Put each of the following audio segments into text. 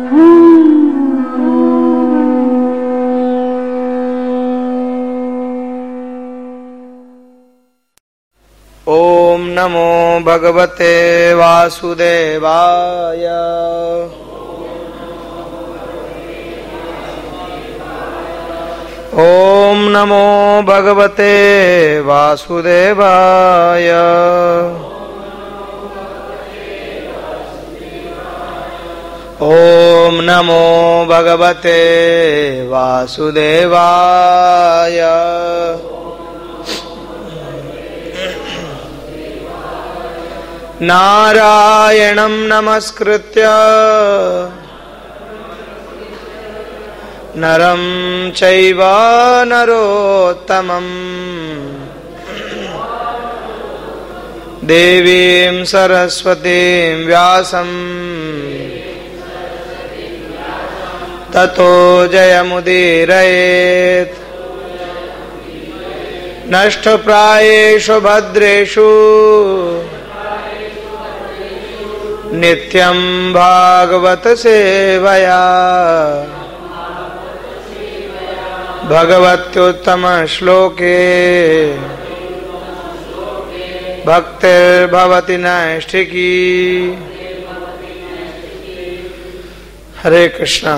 ओम नमो भगवते वासुदेवाय। ओम नमो भगवते वासुदेवाय। ओम नमो भगवते वासुदेवाय। नारायणं नमस्कृत्य नरं चैव नरोत्तमं देवीं सरस्वतीं व्यासं ततो जयमुदीरयेत्। नष्टप्रायेषु भद्रेषु नित्यं भागवत सेवया भगवत्युत्तम श्लोके भक्तिर्भवति नैष्ठिकी। हरे कृष्णा।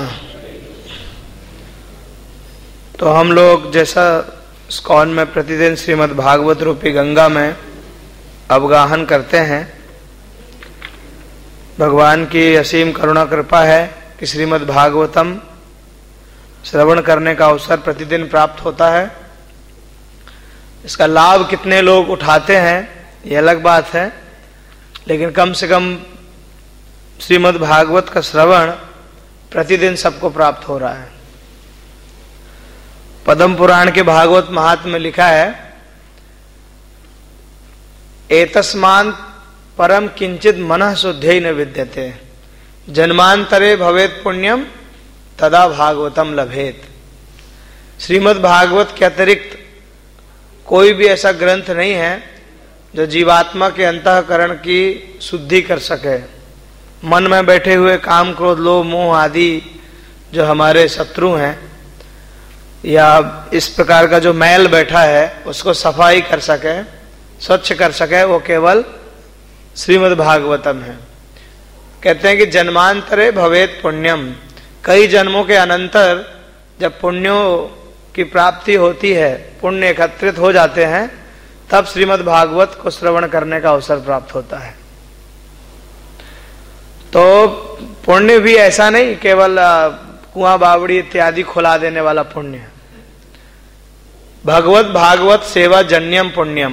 तो हम लोग जैसा इस्कॉन में प्रतिदिन श्रीमद् भागवत रूपी गंगा में अवगाहन करते हैं, भगवान की असीम करुणा कृपा है कि श्रीमद् भागवतम श्रवण करने का अवसर प्रतिदिन प्राप्त होता है। इसका लाभ कितने लोग उठाते हैं ये अलग बात है, लेकिन कम से कम श्रीमद् भागवत का श्रवण प्रतिदिन सबको प्राप्त हो रहा है। पद्म पुराण के भागवत महात्म्य में लिखा है, एतस्मान् परम किंचित मनः शुद्धै न विद्यते जन्मांतरे भवेत पुण्यम तदा भागवतम लभेत। श्रीमद् भागवत के अतिरिक्त कोई भी ऐसा ग्रंथ नहीं है जो जीवात्मा के अंतःकरण की शुद्धि कर सके। मन में बैठे हुए काम क्रोध लोभ मोह आदि जो हमारे शत्रु हैं या इस प्रकार का जो मैल बैठा है उसको सफाई कर सके, स्वच्छ कर सके, वो केवल श्रीमद् भागवतम है। कहते हैं कि जन्मांतरे भवेत पुण्यम, कई जन्मों के अनंतर जब पुण्यों की प्राप्ति होती है, पुण्य एकत्रित हो जाते हैं, तब श्रीमद् भागवत को श्रवण करने का अवसर प्राप्त होता है। तो पुण्य भी ऐसा नहीं केवल कुआं बावड़ी इत्यादि खुला देने वाला पुण्य। भगवत भागवत सेवा जन्यम पुण्यम,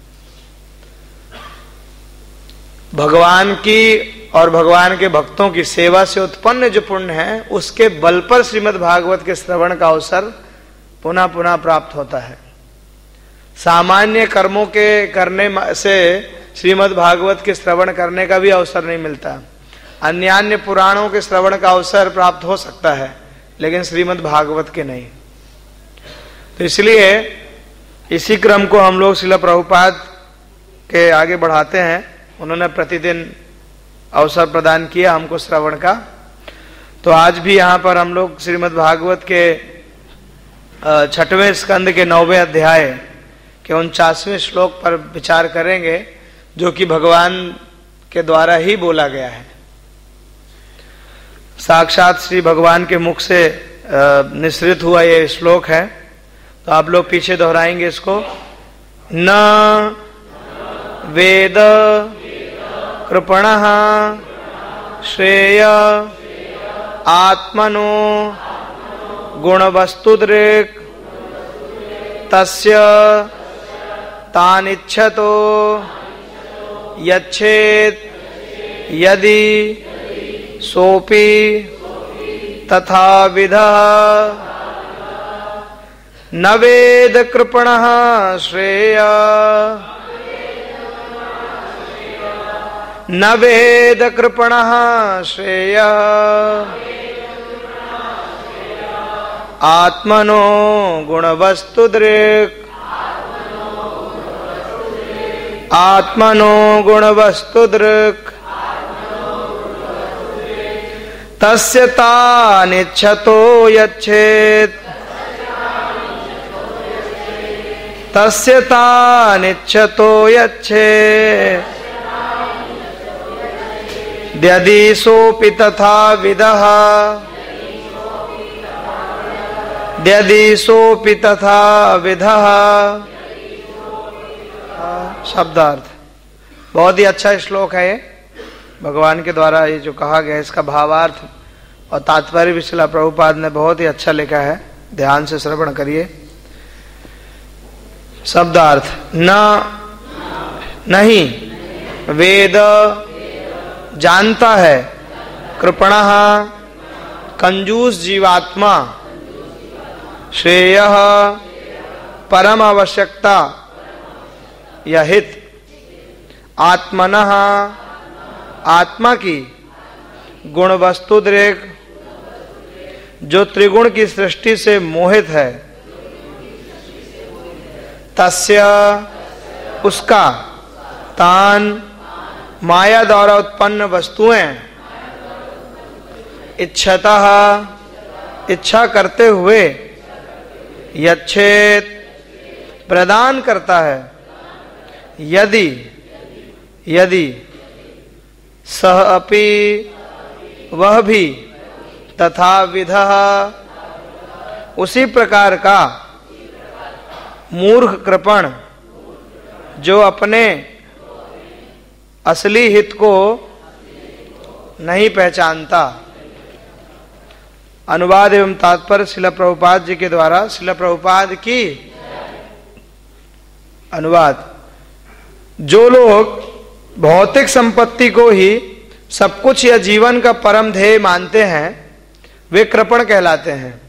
भगवान की और भगवान के भक्तों की सेवा से उत्पन्न जो पुण्य है उसके बल पर श्रीमद् भागवत के श्रवण का अवसर पुनः पुनः प्राप्त होता है। सामान्य कर्मों के करने से श्रीमद् भागवत के श्रवण करने का भी अवसर नहीं मिलता। अन्य पुराणों के श्रवण का अवसर प्राप्त हो सकता है, लेकिन श्रीमद् भागवत के नहीं। तो इसलिए इसी क्रम को हम लोग श्रील प्रभुपाद के आगे बढ़ाते हैं। उन्होंने प्रतिदिन अवसर प्रदान किया हमको श्रवण का। तो आज भी यहाँ पर हम लोग श्रीमद् भागवत के 6वें स्कंद के 9वें अध्याय के 49वें श्लोक पर विचार करेंगे, जो कि भगवान के द्वारा ही बोला गया है। साक्षात श्री भगवान के मुख से निसृत हुआ ये श्लोक है। तो आप लोग पीछे दोहराएंगे इसको। न वेद कृपणः श्रेय आत्मनो गुणवस्तुदृक् तस्य तानिच्छतो यच्छेत् यदि सोपि तथा विधः न वेद कृपणः श्रेय न वेद कृपणः श्रेय आत्मनो गुणवस्तुदृक् आत्मनो गुणवस्तुदृक् तस्य तानिच्छतो यच्छेत् तस्य तानिच्छतो यच्छेत् यदि सोऽपि तथा विदः यदि सोऽपि तथा विदः। शब्दार्थ बहुत ही अच्छा श्लोक है ये, भगवान के द्वारा ये जो कहा गया इसका भावार्थ और तात्पर्य भी श्रील प्रभुपाद ने बहुत ही अच्छा लिखा है, ध्यान से श्रवण करिए। शब्दार्थ न नहीं वेद जानता है कृपणः कंजूस जीवात्मा श्रेयः परम आवश्यकता या हित आत्मनः आत्मा की गुण वस्तुद्रेक जो त्रिगुण की सृष्टि से मोहित है तस्य उसका तान माया द्वारा उत्पन्न वस्तुएं इच्छतः इच्छा करते हुए यच्छेत प्रदान करता है यदि यदि सह अपि वह भी तथा विधः उसी प्रकार का मूर्ख कृपण जो अपने असली हित को नहीं पहचानता। अनुवाद एवं तात्पर्य श्रील प्रभुपाद जी के द्वारा। श्रील प्रभुपाद की अनुवाद। जो लोग भौतिक संपत्ति को ही सब कुछ या जीवन का परम ध्येय मानते हैं वे कृपण कहलाते हैं।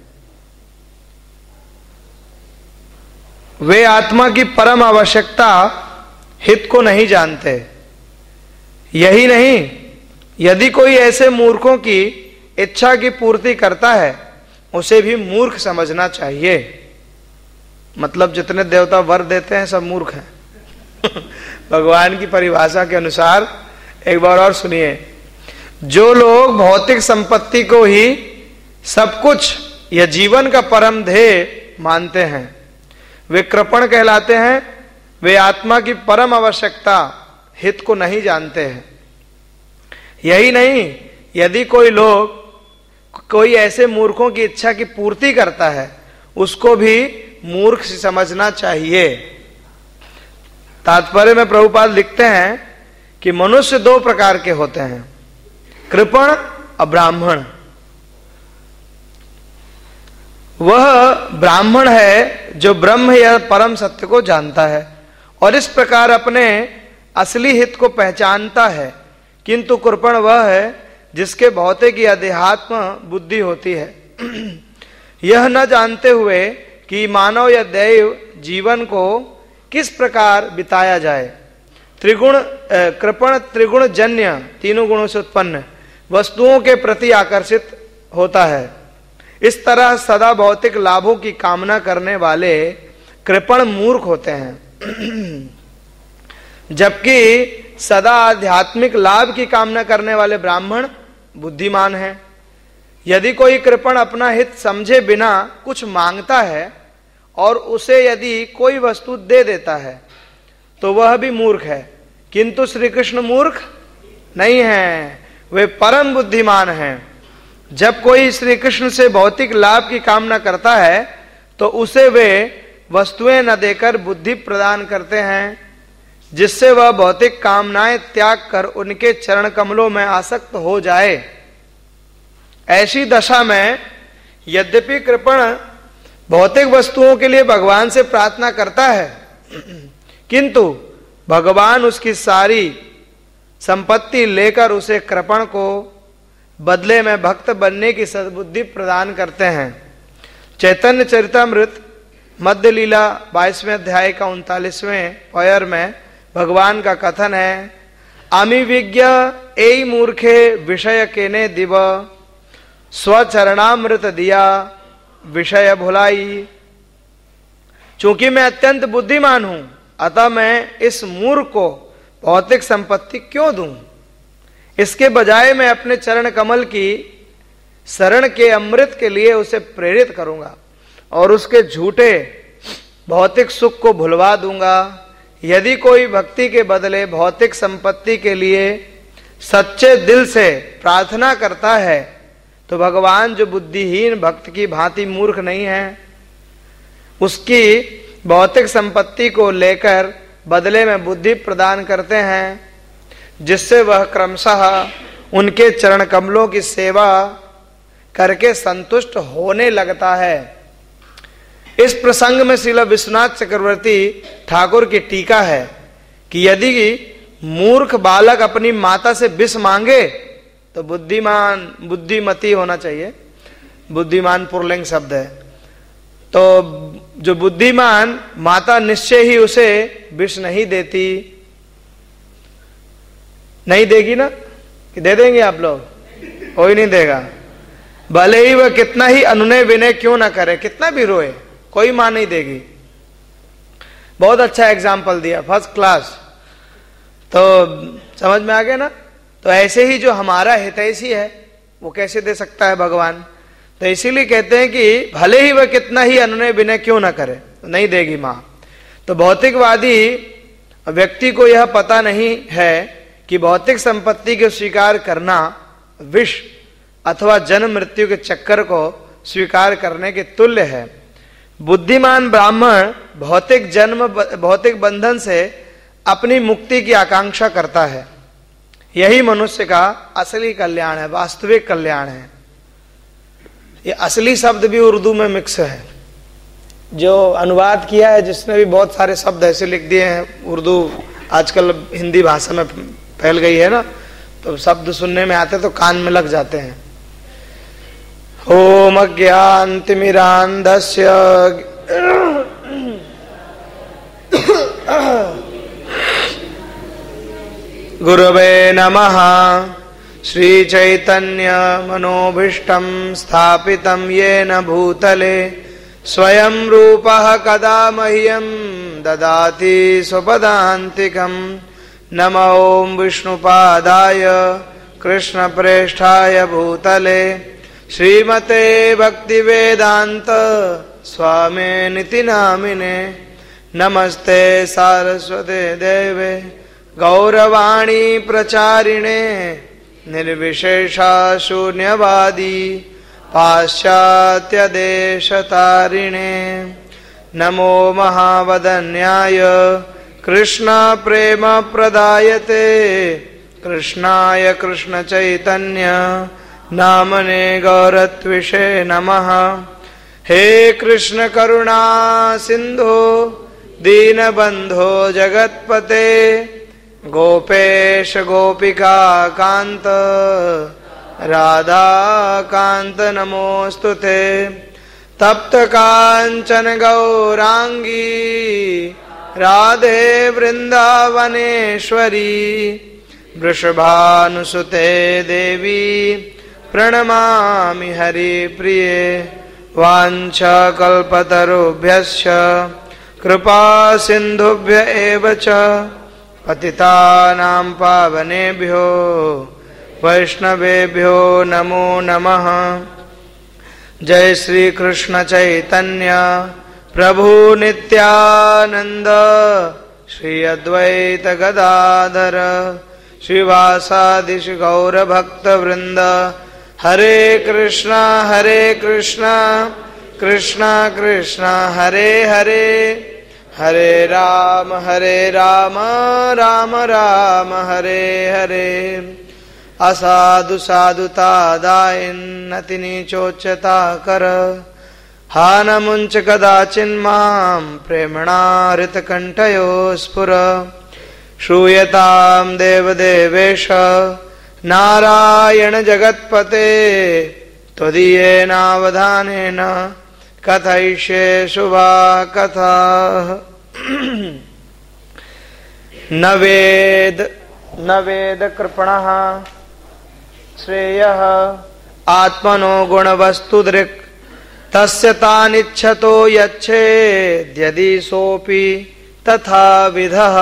वे आत्मा की परम आवश्यकता हित को नहीं जानते। यही नहीं, यदि कोई ऐसे मूर्खों की इच्छा की पूर्ति करता है उसे भी मूर्ख समझना चाहिए। मतलब जितने देवता वर देते हैं सब मूर्ख हैं। भगवान की परिभाषा के अनुसार एक बार और सुनिए। जो लोग भौतिक संपत्ति को ही सब कुछ या जीवन का परम ध्येय मानते हैं वे कृपण कहलाते हैं। वे आत्मा की परम आवश्यकता हित को नहीं जानते हैं। यही नहीं, यदि कोई ऐसे मूर्खों की इच्छा की पूर्ति करता है उसको भी मूर्ख समझना चाहिए। तात्पर्य में प्रभुपाद लिखते हैं कि मनुष्य दो प्रकार के होते हैं, कृपण और ब्राह्मण। वह ब्राह्मण है जो ब्रह्म या परम सत्य को जानता है और इस प्रकार अपने असली हित को पहचानता है, किंतु कृपण वह है जिसके भौतिक या देहात्म बुद्धि होती है। यह न जानते हुए कि मानव या दैव जीवन को किस प्रकार बिताया जाए। कृपण त्रिगुण जन्य तीनों गुणों से उत्पन्न वस्तुओं के प्रति आकर्षित होता है। इस तरह सदा भौतिक लाभों की कामना करने वाले कृपण मूर्ख होते हैं, जबकि सदा आध्यात्मिक लाभ की कामना करने वाले ब्राह्मण बुद्धिमान हैं। यदि कोई कृपण अपना हित समझे बिना कुछ मांगता है और उसे यदि कोई वस्तु दे देता है तो वह भी मूर्ख है, किंतु श्री कृष्ण मूर्ख नहीं है, वे परम बुद्धिमान हैं। जब कोई श्री कृष्ण से भौतिक लाभ की कामना करता है तो उसे वे वस्तुएं न देकर बुद्धि प्रदान करते हैं, जिससे वह भौतिक कामनाएं त्याग कर उनके चरण कमलों में आसक्त हो जाए। ऐसी दशा में यद्यपि कृपण भौतिक वस्तुओं के लिए भगवान से प्रार्थना करता है, किंतु भगवान उसकी सारी संपत्ति लेकर उसे कृपण को बदले में भक्त बनने की सद्बुद्धि प्रदान करते हैं। चैतन्य चरितामृत मध्य लीला 22वें अध्याय का 39वें पयर में भगवान का कथन है, आमी विज्ञ एई मूर्खे विषय केने दिव स्वचरणामृत दिया विषय भुलाई। चूंकि मैं अत्यंत बुद्धिमान हूं अतः मैं इस मूर्ख को भौतिक संपत्ति क्यों दूं। इसके बजाय मैं अपने चरण कमल की शरण के अमृत के लिए उसे प्रेरित करूंगा और उसके झूठे भौतिक सुख को भुलवा दूंगा। यदि कोई भक्ति के बदले भौतिक संपत्ति के लिए सच्चे दिल से प्रार्थना करता है तो भगवान जो बुद्धिहीन भक्त की भांति मूर्ख नहीं है, उसकी भौतिक संपत्ति को लेकर बदले में बुद्धि प्रदान करते हैं, जिससे वह क्रमशः उनके चरण कमलों की सेवा करके संतुष्ट होने लगता है। इस प्रसंग में श्रील विश्वनाथ चक्रवर्ती ठाकुर की टीका है कि यदि मूर्ख बालक अपनी माता से विष मांगे तो बुद्धिमती होना चाहिए। बुद्धिमान पुल्लिंग शब्द है। तो जो बुद्धिमान माता निश्चय ही उसे विष नहीं देती, नहीं देगी ना, कि दे देंगे आप लोग? कोई नहीं देगा। भले ही वह कितना ही अनुनय विनय क्यों ना करे, कितना भी रोए, कोई मां नहीं देगी। बहुत अच्छा एग्जाम्पल दिया, फर्स्ट क्लास। तो समझ में आ गया ना। तो ऐसे ही जो हमारा हितैषी है वो कैसे दे सकता है भगवान? तो इसीलिए कहते हैं कि भले ही वह कितना ही अनुनय विनय क्यों ना करे, नहीं देगी मां। तो भौतिकवादी व्यक्ति को यह पता नहीं है कि भौतिक संपत्ति को स्वीकार करना विष अथवा जन्म मृत्यु के चक्कर को स्वीकार करने के तुल्य है। बुद्धिमान ब्राह्मण भौतिक बंधन से अपनी मुक्ति की आकांक्षा करता है। यही मनुष्य का असली कल्याण है, वास्तविक कल्याण है। ये असली शब्द भी उर्दू में मिक्स है। जो अनुवाद किया है जिसने भी बहुत सारे शब्द ऐसे लिख दिए हैं। उर्दू आजकल हिंदी भाषा में फैल गई है ना, तो शब्द सुनने में आते तो कान में लग जाते हैं। ओम अज्ञानतिमिरान्धस्य गुरवे नमः। श्री चैतन्य मनोभीष्टं स्थापितं येन भूतले स्वयं रूपः कदा मह्यं ददाति स्वपदान्तिकं। नमो ओम विष्णुपादाय कृष्णप्रेष्ठाय भूतले श्रीमते भक्तिवेदांत स्वामिनिति नामिने। नमस्ते सारस्वते देवे गौरवाणी प्रचारिणे निर्विशेषा शून्यवादी पाश्चात्य देशतारिणे। नमो महावदन्याय कृष्ण प्रेम प्रदायते कृष्णाय कृष्ण चैतन्य नामने गौरत्विषे नमः। हे कृष्ण करुणा सिंधु दीनबंधो जगत्पते गोपेश गोपिका कांत राधा कांत नमोस्तुते। तप्त कांचन गौरांगी राधे वृंदावनेश्वरी वृषभानुसुते देवी प्रणमामि हरिप्रिये। वाञ्छाकल्पतरुभ्यश्च कृपा सिन्धुभ्य एव च पतितानां पावनेभ्यो वैष्णवेभ्यो नमो नमः। जय श्री कृष्ण चैतन्य प्रभु नित्यानंद श्री अद्वैत गदाधर श्रीवासादि गौर भक्त वृंद। हरे कृष्णा कृष्णा कृष्णा हरे हरे, हरे राम राम राम हरे हरे। असाधु साधुता दायन्नति नीचोच्चता कर हा न मुंच कदाचिन्मां प्रेमणारित कंठयो स्फुर। श्रूयतां देवदेवेश नारायण जगत्पते त्वदीयेनावधानेन कथयिष्ये शुभा कथा। न वेद कृपणः श्रेयः आत्मनो गुणवस्तुदृक् तस्य तानिच्छतो यच्छेद्यदि सोऽपि तथा विधः।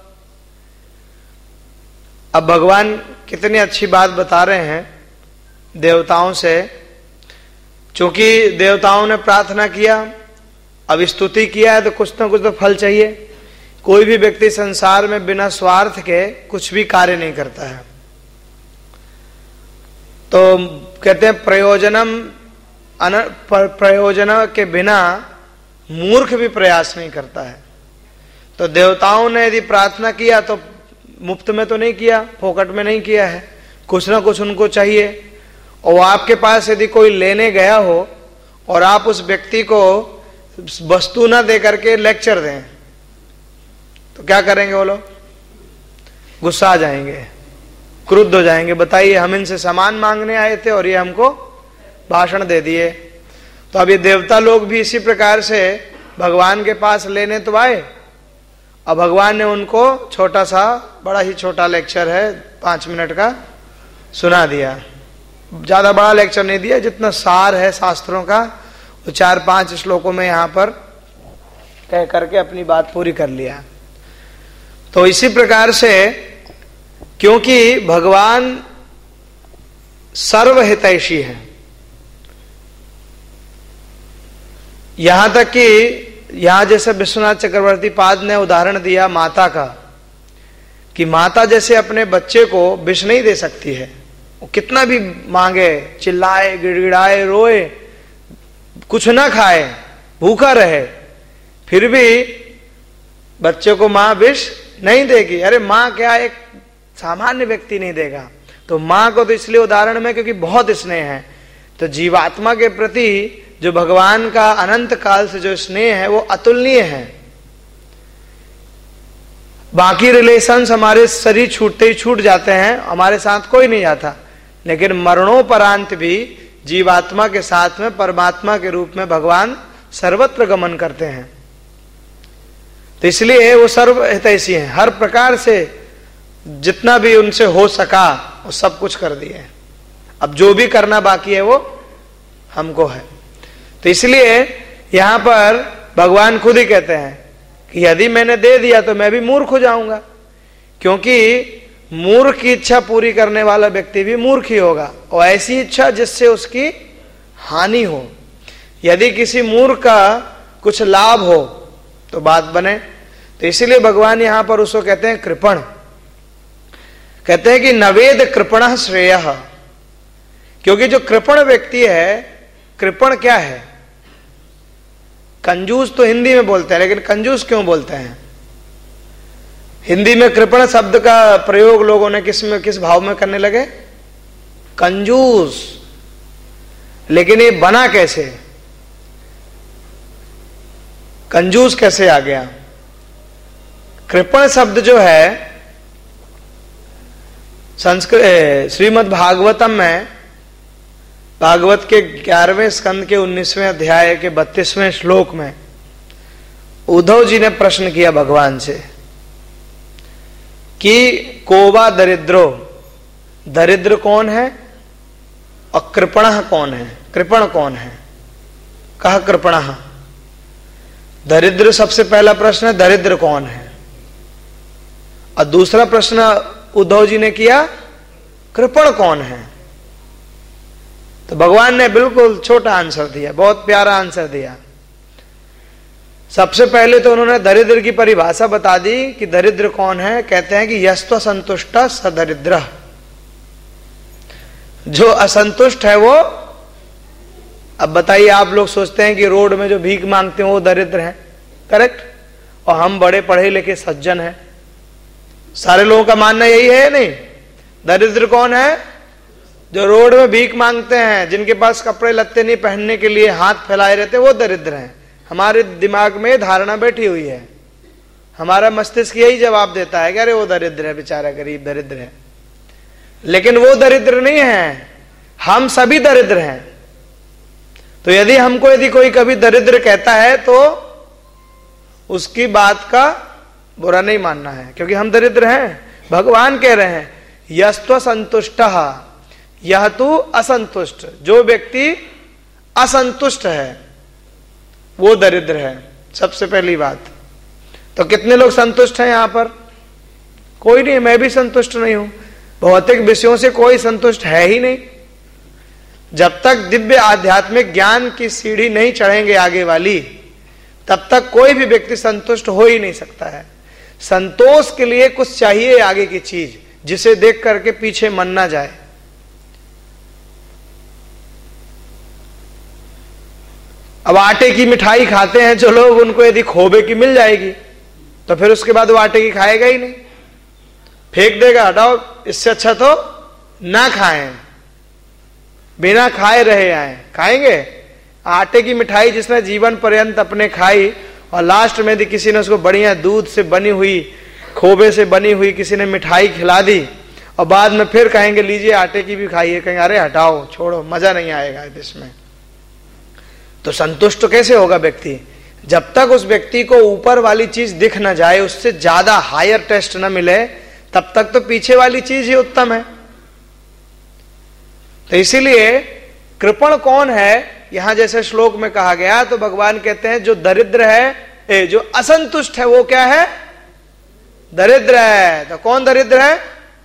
अब भगवान कितनी अच्छी बात बता रहे हैं। देवताओं से, चूंकि देवताओं ने प्रार्थना किया, अब स्तुति किया है तो कुछ ना कुछ तो फल चाहिए। कोई भी व्यक्ति संसार में बिना स्वार्थ के कुछ भी कार्य नहीं करता है। तो कहते हैं प्रयोजन के बिना मूर्ख भी प्रयास नहीं करता है। तो देवताओं ने यदि प्रार्थना किया तो मुफ्त में तो नहीं किया, फोकट में नहीं किया है, कुछ ना कुछ उनको चाहिए। और आपके पास यदि कोई लेने गया हो और आप उस व्यक्ति को वस्तु ना दे करके लेक्चर दें तो क्या करेंगे वो लोग? गुस्सा आ जाएंगे, क्रुद्ध हो जाएंगे। बताइए, हम इनसे सामान मांगने आए थे और ये हमको भाषण दे दिए। तो अब ये देवता लोग भी इसी प्रकार से भगवान के पास लेने तो आए, अब भगवान ने उनको छोटा सा, बड़ा ही छोटा लेक्चर है 5 मिनट का, सुना दिया। ज्यादा बड़ा लेक्चर नहीं दिया, जितना सार है शास्त्रों का वो 4-5 श्लोकों में यहां पर कह करके अपनी बात पूरी कर लिया। तो इसी प्रकार से, क्योंकि भगवान सर्वहितैषी है, यहां तक कि यहां जैसे विश्वनाथ चक्रवर्ती पाद ने उदाहरण दिया माता का, कि माता जैसे अपने बच्चे को विष नहीं दे सकती है। वो कितना भी मांगे, चिल्लाए, गिड़गिड़ाए, रोए, कुछ ना खाए, भूखा रहे, फिर भी बच्चे को मां विष नहीं देगी। अरे मां क्या, एक सामान्य व्यक्ति नहीं देगा। तो मां को तो इसलिए उदाहरण में क्योंकि बहुत स्नेह है। तो जीवात्मा के प्रति जो भगवान का अनंत काल से जो स्नेह है वो अतुलनीय है। बाकी रिलेशंस हमारे शरीर छूटते ही छूट जाते हैं, हमारे साथ कोई नहीं जाता, लेकिन मरणोपरांत भी जीवात्मा के साथ में परमात्मा के रूप में भगवान सर्वत्र गमन करते हैं। तो इसलिए वो सर्वहितैषी हैं, हर प्रकार से जितना भी उनसे हो सका वो सब कुछ कर दिए। अब जो भी करना बाकी है वो हमको है। तो इसलिए यहां पर भगवान खुद ही कहते हैं कि यदि मैंने दे दिया तो मैं भी मूर्ख हो जाऊंगा, क्योंकि मूर्ख की इच्छा पूरी करने वाला व्यक्ति भी मूर्ख ही होगा, और ऐसी इच्छा जिससे उसकी हानि हो। यदि किसी मूर्ख का कुछ लाभ हो तो बात बने। तो इसीलिए भगवान यहां पर उसको कहते हैं कृपण। कहते हैं कि नवेद कृपण श्रेय, क्योंकि जो कृपण व्यक्ति है, कृपण क्या है? कंजूस तो हिंदी में बोलते हैं, लेकिन कंजूस क्यों बोलते हैं? हिंदी में कृपण शब्द का प्रयोग लोगों ने किस भाव में करने लगे? कंजूस। लेकिन ये बना कैसे? कंजूस कैसे आ गया? कृपण शब्द जो है संस्कृत श्रीमद् भागवतम में, भागवत के 11वें स्कंद के 19वें अध्याय के 32वें श्लोक में उद्धव जी ने प्रश्न किया भगवान से कि कोवा दरिद्रो, दरिद्र कौन है और कृपण कौन है? कृपण कौन है? कहा कृपण। दरिद्र सबसे पहला प्रश्न है, दरिद्र कौन है? और दूसरा प्रश्न उद्धव जी ने किया, कृपण कौन है? तो भगवान ने बिल्कुल छोटा आंसर दिया, बहुत प्यारा आंसर दिया। सबसे पहले तो उन्होंने दरिद्र की परिभाषा बता दी कि दरिद्र कौन है। कहते हैं कि यस्त्व संतुष्ट स दरिद्र, जो असंतुष्ट है वो। अब बताइए, आप लोग सोचते हैं कि रोड में जो भीख मांगते हैं वो दरिद्र हैं, करेक्ट? और हम बड़े पढ़े लिखे सज्जन हैं, सारे लोगों का मानना यही है नहीं? दरिद्र कौन है? जो रोड में भीख मांगते हैं, जिनके पास कपड़े लत्ते नहीं पहनने के लिए हाथ फैलाए रहते, वो दरिद्र हैं। हमारे दिमाग में धारणा बैठी हुई है, हमारा मस्तिष्क यही जवाब देता है कि अरे वो दरिद्र है, बेचारा गरीब दरिद्र है। लेकिन वो दरिद्र नहीं है, हम सभी दरिद्र हैं। तो यदि कोई कभी दरिद्र कहता है तो उसकी बात का बुरा नहीं मानना है, क्योंकि हम दरिद्र हैं। भगवान कह रहे हैं यस्त्व संतुष्ट यह तू असंतुष्ट, जो व्यक्ति असंतुष्ट है वो दरिद्र है। सबसे पहली बात। तो कितने लोग संतुष्ट हैं यहां पर? कोई नहीं। मैं भी संतुष्ट नहीं हूं, भौतिक विषयों से कोई संतुष्ट है ही नहीं। जब तक दिव्य आध्यात्मिक ज्ञान की सीढ़ी नहीं चढ़ेंगे आगे वाली, तब तक कोई भी व्यक्ति संतुष्ट हो ही नहीं सकता है। संतोष के लिए कुछ चाहिए आगे की चीज, जिसे देख करके पीछे मन ना जाए। अब आटे की मिठाई खाते हैं जो लोग, उनको यदि खोबे की मिल जाएगी तो फिर उसके बाद वो आटे की खाएगा ही नहीं, फेंक देगा, हटाओ, इससे अच्छा तो ना खाएं, बिना खाए रहे आए। खाएंगे आटे की मिठाई जिसने जीवन पर्यंत अपने खाई, और लास्ट में यदि किसी ने उसको बढ़िया दूध से बनी हुई, खोबे से बनी हुई किसी ने मिठाई खिला दी, और बाद में फिर कहेंगे लीजिए आटे की भी खाइए, कहेंगे अरे हटाओ, छोड़ो, मजा नहीं आएगा इसमें। तो संतुष्ट तो कैसे होगा व्यक्ति? जब तक उस व्यक्ति को ऊपर वाली चीज दिख ना जाए, उससे ज्यादा हायर टेस्ट ना मिले, तब तक तो पीछे वाली चीज ही उत्तम है। तो इसीलिए कृपण कौन है, यहां जैसे श्लोक में कहा गया, तो भगवान कहते हैं जो दरिद्र है, जो असंतुष्ट है, वो क्या है? दरिद्र है। तो कौन दरिद्र है?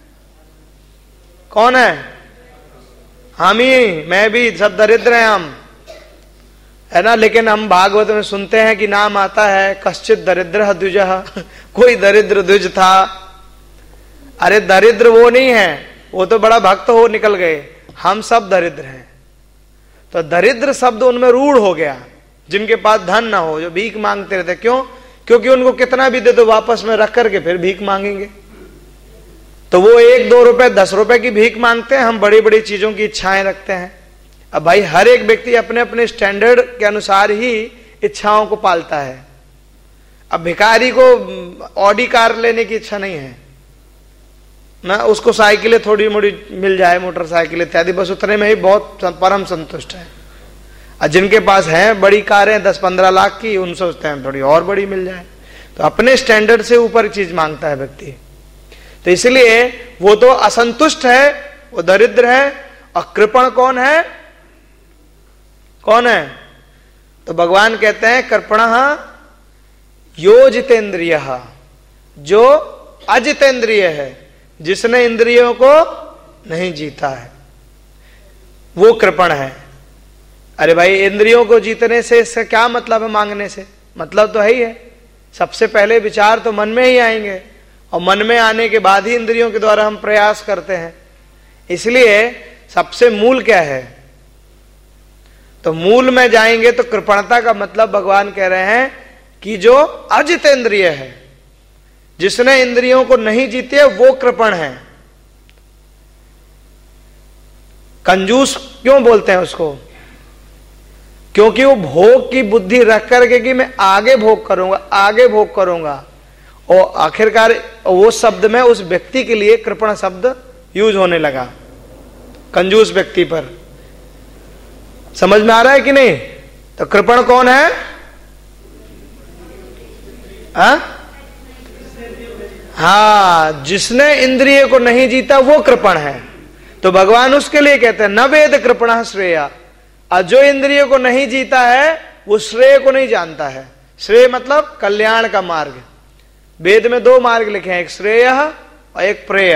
कौन है? हम ही, मैं भी, सब दरिद्र हैं हम, है ना। लेकिन हम भागवत में सुनते हैं कि नाम आता है कश्चित दरिद्र द्विजः, कोई दरिद्र द्विज था। अरे दरिद्र वो नहीं है, वो तो बड़ा भक्त हो निकल गए, हम सब दरिद्र हैं। तो दरिद्र शब्द उनमें रूढ़ हो गया, जिनके पास धन ना हो, जो भीख मांगते रहते। क्यों? क्योंकि उनको कितना भी दे दो वापस में रख करके फिर भीख मांगेंगे। तो वो 1-2 रुपए 10 रुपए की भीख मांगते हैं, हम बड़ी बड़ी चीजों की इच्छाएं रखते हैं। अब भाई हर एक व्यक्ति अपने अपने स्टैंडर्ड के अनुसार ही इच्छाओं को पालता है। अब भिखारी को ऑडी कार लेने की इच्छा नहीं है ना, उसको साइकिलें थोड़ी मोड़ी मिल जाए, मोटरसाइकिल इत्यादि, बस उतने में ही बहुत परम संतुष्ट है। और जिनके पास है बड़ी कारें 10-15 लाख की, उन सोचते हैं थोड़ी और बड़ी मिल जाए। तो अपने स्टैंडर्ड से ऊपर चीज मांगता है व्यक्ति। तो इसलिए वो तो असंतुष्ट है, वो दरिद्र है। और कृपण कौन है? कौन है? तो भगवान कहते हैं कृपणः यो जितेंद्रिय, जो अजितेंद्रिय है, जिसने इंद्रियों को नहीं जीता है, वो कृपण है। अरे भाई इंद्रियों को जीतने से इसका क्या मतलब है? मांगने से मतलब तो है ही है। सबसे पहले विचार तो मन में ही आएंगे, और मन में आने के बाद ही इंद्रियों के द्वारा हम प्रयास करते हैं। इसलिए सबसे मूल क्या है? तो मूल में जाएंगे तो कृपणता का मतलब भगवान कह रहे हैं कि जो अजितेंद्रिय है, जिसने इंद्रियों को नहीं जीते है, वो कृपण है। कंजूस क्यों बोलते हैं उसको? क्योंकि वो भोग की बुद्धि रख करके कि मैं आगे भोग करूंगा, आगे भोग करूंगा, और आखिरकार वो शब्द में उस व्यक्ति के लिए कृपण शब्द यूज होने लगा, कंजूस व्यक्ति पर। समझ में आ रहा है कि नहीं? तो कृपण कौन है? हाँ, जिसने इंद्रिय को नहीं जीता वो कृपण है। तो भगवान उसके लिए कहते हैं न वेद कृपणः श्रेया, और जो इंद्रियों को नहीं जीता है वो श्रेय को नहीं जानता है। श्रेय मतलब कल्याण का मार्ग। वेद में 2 मार्ग लिखे हैं, एक श्रेय और एक प्रेय।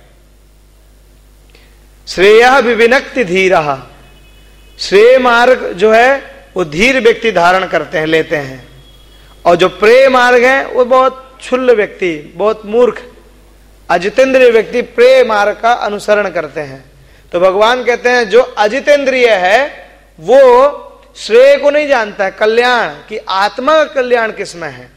श्रेय विविनक्ति धीरः, श्रेय मार्ग जो है वो धीर व्यक्ति धारण करते हैं, लेते हैं। और जो प्रेय मार्ग है वो बहुत क्षुल्ल व्यक्ति, बहुत मूर्ख अजितेंद्रिय व्यक्ति प्रेय मार्ग का अनुसरण करते हैं। तो भगवान कहते हैं जो अजितेंद्रिय है वो श्रेय को नहीं जानता है, कल्याण की, आत्मा का कल्याण किसमें है।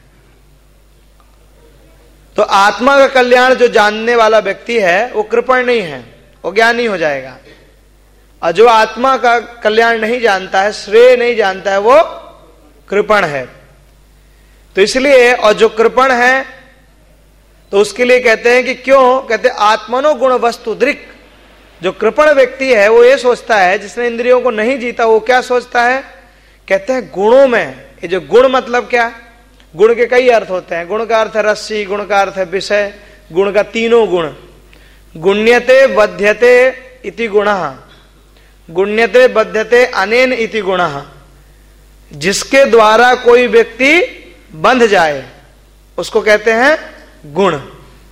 तो आत्मा का कल्याण जो जानने वाला व्यक्ति है वो कृपण नहीं है, वो ज्ञानी हो जाएगा। और जो आत्मा का कल्याण नहीं जानता है, श्रेय नहीं जानता है, वो कृपण है। तो इसलिए, और जो कृपण है तो उसके लिए कहते हैं कि क्यों? कहते आत्मनो गुण वस्तु दृक्। जो कृपण व्यक्ति है वो ये सोचता है, जिसने इंद्रियों को नहीं जीता, वो क्या सोचता है? कहते हैं गुणों में, ये जो गुण मतलब क्या? गुण के कई अर्थ होते हैं। गुण का अर्थ है रस्सी, गुण का अर्थ है विषय, गुण का 3 गुण। गुण्यते बध्यते इति गुणः, गुण्यते बध्यते अनेन इति गुणः। जिसके द्वारा कोई व्यक्ति बंध जाए उसको कहते हैं गुण।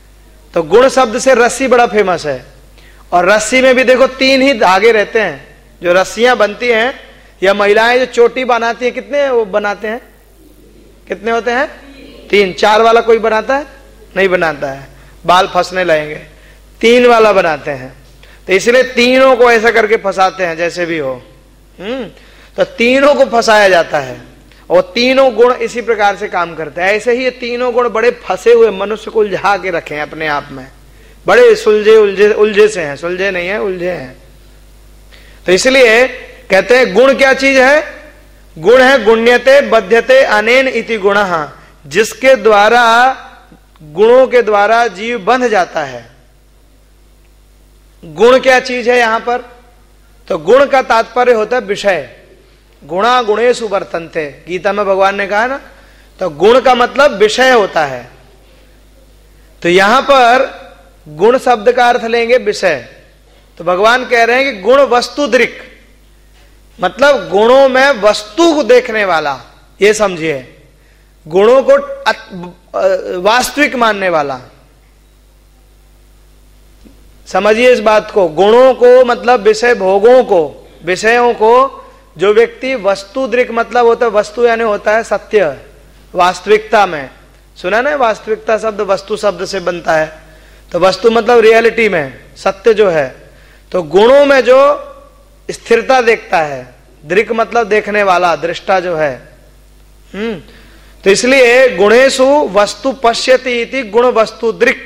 तो गुण शब्द से रस्सी बड़ा फेमस है, और रस्सी में भी देखो 3 ही धागे रहते हैं, जो रस्सियां बनती हैं या महिलाएं जो चोटी बनाती हैं, कितने वो बनाते हैं, कितने होते हैं? 3। 4 वाला कोई बनाता है? नहीं बनाता है, बाल फंसने लगेंगे। 3 वाला बनाते हैं, तो इसलिए तीनों को ऐसा करके फंसाते हैं जैसे भी हो। तो तीनों को फंसाया जाता है और तीनों गुण इसी प्रकार से काम करते हैं। ऐसे ही ये तीनों गुण बड़े फंसे हुए मनुष्य को उलझा के रखे हैं अपने आप में, बड़े उलझे से हैं, सुलझे नहीं है, उलझे हैं। तो इसलिए कहते हैं गुण क्या चीज है? गुण है गुण्यते बध्यते अनेन इति गुणः, जिसके द्वारा, गुणों के द्वारा जीव बंध जाता है। गुण क्या चीज है यहां पर? तो गुण का तात्पर्य होता है विषय। गुणा गुणेषु वर्तन्ते, गीता में भगवान ने कहा ना, तो गुण का मतलब विषय होता है। तो यहां पर गुण शब्द का अर्थ लेंगे विषय। तो भगवान कह रहे हैं कि गुण वस्तु दृक्, मतलब गुणों में वस्तु को देखने वाला, ये समझिए, गुणों को वास्तविक मानने वाला। समझिए इस बात को, गुणों को मतलब विषय भोगों को, विषयों को जो व्यक्ति वस्तु दृक् मतलब होता है, वस्तु यानी होता है सत्य, वास्तविकता में। सुना ना, वास्तविकता शब्द वस्तु शब्द से बनता है, तो वस्तु मतलब रियलिटी में सत्य जो है। तो गुणों में जो स्थिरता देखता है, दृक् मतलब देखने वाला, दृष्टा जो है। तो इसलिए गुणेषु वस्तु पश्यति इति गुण वस्तु दृक्,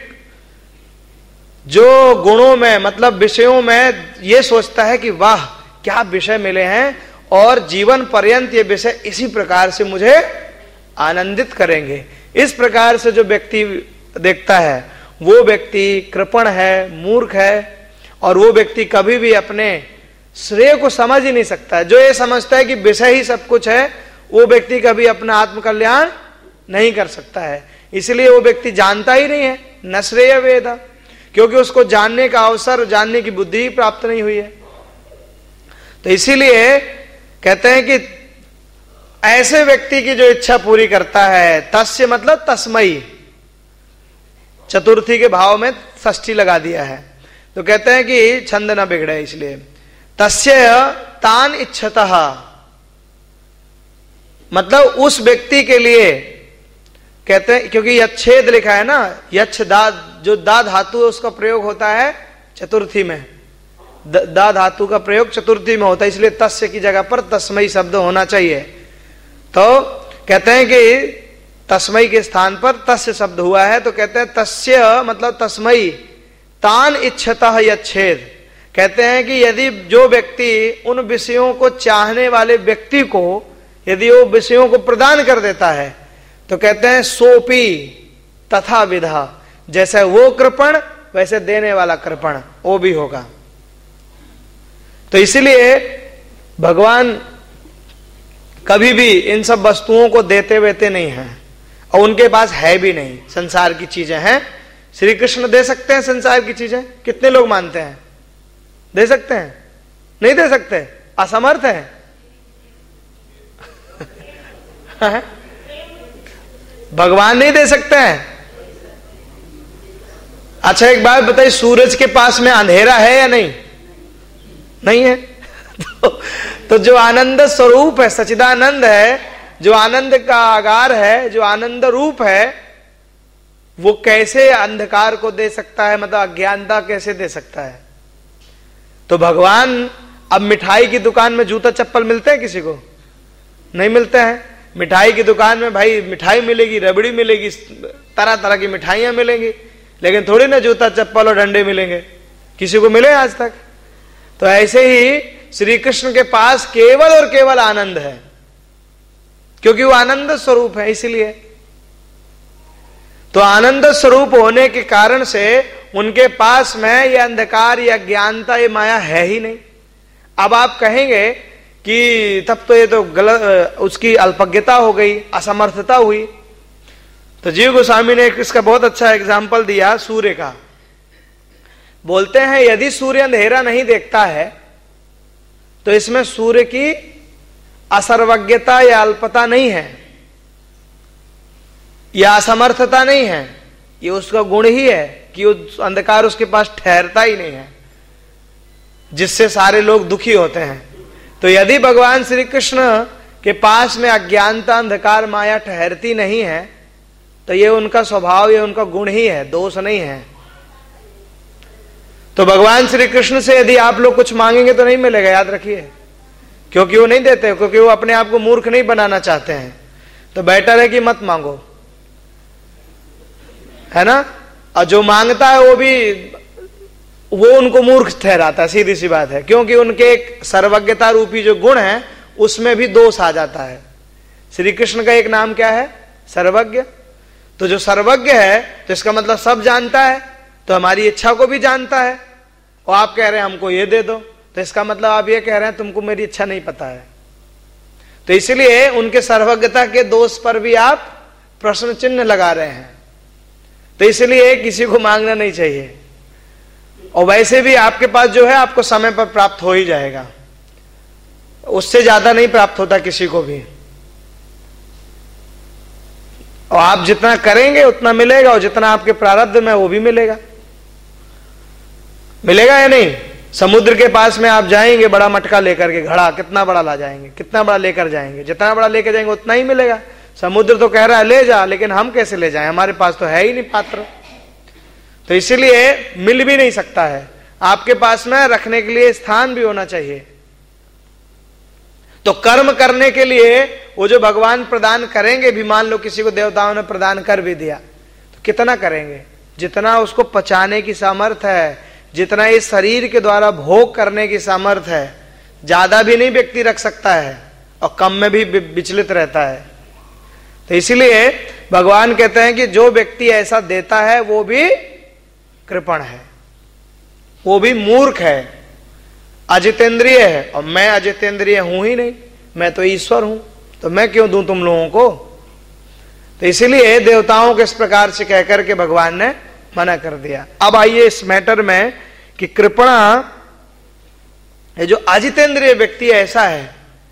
जो गुणों में मतलब विषयों में ये सोचता है कि वाह क्या विषय मिले हैं और जीवन पर्यंत ये विषय इसी प्रकार से मुझे आनंदित करेंगे, इस प्रकार से जो व्यक्ति देखता है वो व्यक्ति कृपण है, मूर्ख है, और वो व्यक्ति कभी भी अपने श्रेय को समझ ही नहीं सकता है। जो ये समझता है कि विषय ही सब कुछ है, वो व्यक्ति कभी अपना आत्मकल्याण नहीं कर सकता है। इसलिए वो व्यक्ति जानता ही नहीं है, न श्रेय वेदा, क्योंकि उसको जानने का अवसर, जानने की बुद्धि प्राप्त नहीं हुई है। तो इसीलिए कहते हैं कि ऐसे व्यक्ति की जो इच्छा पूरी करता है, तस्य मतलब तस्मयी, चतुर्थी के भाव में षष्ठी लगा दिया है, तो कहते हैं कि छंद न बिगड़े, इसलिए तस्य तान इच्छतः, मतलब उस व्यक्ति के लिए कहते हैं, क्योंकि यच्छेद लिखा है ना, यच्छ दा, जो दा धातु है उसका प्रयोग होता है चतुर्थी में, दा धातु का प्रयोग चतुर्थी में होता है, इसलिए तस्य की जगह पर तस्मयी शब्द होना चाहिए। तो कहते हैं कि तस्मयी के स्थान पर तस्य शब्द हुआ है, तो कहते हैं तस्य मतलब तस्मयी, तान इच्छतः यच्छेद, कहते हैं कि यदि जो व्यक्ति उन विषयों को चाहने वाले व्यक्ति को यदि वो विषयों को प्रदान कर देता है, तो कहते हैं सोपी तथा विधा, जैसे वो कृपण वैसे देने वाला कृपण वो भी होगा। तो इसलिए भगवान कभी भी इन सब वस्तुओं को देते वेते नहीं हैं, और उनके पास है भी नहीं। संसार की चीजें हैं, श्री कृष्ण दे सकते हैं संसार की चीजें? कितने लोग मानते हैं दे सकते हैं? नहीं दे सकते, असमर्थ है। भगवान नहीं दे सकते हैं। अच्छा एक बात बताइए, सूरज के पास में अंधेरा है या नहीं? नहीं है। तो जो आनंद स्वरूप है, सच्चिदानंद है, जो आनंद का आगार है, जो आनंद रूप है, वो कैसे अंधकार को दे सकता है, मतलब अज्ञानता कैसे दे सकता है? तो भगवान, अब मिठाई की दुकान में जूता चप्पल मिलते हैं किसी को? नहीं मिलते हैं। मिठाई की दुकान में भाई मिठाई मिलेगी, रबड़ी मिलेगी, तरह तरह की मिठाइयां मिलेंगी, लेकिन थोड़ी ना जूता चप्पल और डंडे मिलेंगे। किसी को मिले आज तक? तो ऐसे ही श्री कृष्ण के पास केवल और केवल आनंद है, क्योंकि वो आनंद स्वरूप है। इसलिए तो आनंद स्वरूप होने के कारण से उनके पास में ये अंधकार या ज्ञानता, ये माया है ही नहीं। अब आप कहेंगे कि तब तो ये तो गलत, उसकी अल्पज्ञता हो गई, असमर्थता हुई। तो जीव गोस्वामी ने इसका बहुत अच्छा एग्जाम्पल दिया सूर्य का। बोलते हैं यदि सूर्य अंधेरा नहीं देखता है तो इसमें सूर्य की असर्वज्ञता या अल्पता नहीं है या असमर्थता नहीं है, ये उसका गुण ही है कि अंधकार उसके पास ठहरता ही नहीं है। जिससे सारे लोग दुखी होते हैं। तो यदि भगवान श्री कृष्ण के पास में अज्ञानता, अंधकार, माया ठहरती नहीं है तो ये उनका स्वभाव, ये उनका गुण ही है, दोष नहीं है। तो भगवान श्री कृष्ण से यदि आप लोग कुछ मांगेंगे तो नहीं मिलेगा, याद रखिए, क्योंकि वो नहीं देते, क्योंकि वो अपने आप को मूर्ख नहीं बनाना चाहते हैं। तो बेटर है कि मत मांगो, है ना। और जो मांगता है वो उनको मूर्ख ठहराता है, सीधी सी बात है, क्योंकि उनके एक सर्वज्ञता रूपी जो गुण है उसमें भी दोष आ जाता है। श्री कृष्ण का एक नाम क्या है? सर्वज्ञ। तो जो सर्वज्ञ है तो इसका मतलब सब जानता है, तो हमारी इच्छा को भी जानता है। और आप कह रहे हैं हमको ये दे दो, तो इसका मतलब आप ये कह रहे हैं तुमको मेरी इच्छा नहीं पता है। तो इसलिए उनके सर्वज्ञता के दोष पर भी आप प्रश्न चिन्ह लगा रहे हैं। तो इसलिए किसी को मांगना नहीं चाहिए। और वैसे भी आपके पास जो है आपको समय पर प्राप्त हो ही जाएगा, उससे ज्यादा नहीं प्राप्त होता किसी को भी। और आप जितना करेंगे उतना मिलेगा, और जितना आपके प्रारब्ध में वो भी मिलेगा। मिलेगा या नहीं? समुद्र के पास में आप जाएंगे बड़ा मटका लेकर के, घड़ा कितना बड़ा ला जाएंगे, कितना बड़ा लेकर जाएंगे, जितना बड़ा लेकर जाएंगे उतना ही मिलेगा। समुद्र तो कह रहा है ले जा, लेकिन हम कैसे ले जाएं, हमारे पास तो है ही नहीं पात्र। तो इसीलिए मिल भी नहीं सकता है। आपके पास में रखने के लिए स्थान भी होना चाहिए। तो कर्म करने के लिए वो जो भगवान प्रदान करेंगे भी, मान लो किसी को देवताओं ने प्रदान कर भी दिया, तो कितना करेंगे? जितना उसको पचाने की सामर्थ्य है, जितना इस शरीर के द्वारा भोग करने की सामर्थ्य है। ज्यादा भी नहीं व्यक्ति रख सकता है, और कम में भी विचलित रहता है। तो इसीलिए भगवान कहते हैं कि जो व्यक्ति ऐसा देता है वो भी कृपण है, वो भी मूर्ख है, अजितेंद्रिय है। और मैं अजितेंद्रिय हूं ही नहीं, मैं तो ईश्वर हूं, तो मैं क्यों दूं तुम लोगों को? तो इसीलिए देवताओं को इस प्रकार से कहकर के भगवान ने मना कर दिया। अब आइए इस मैटर में कि कृपणा, ये जो अजितेंद्रिय व्यक्ति ऐसा है,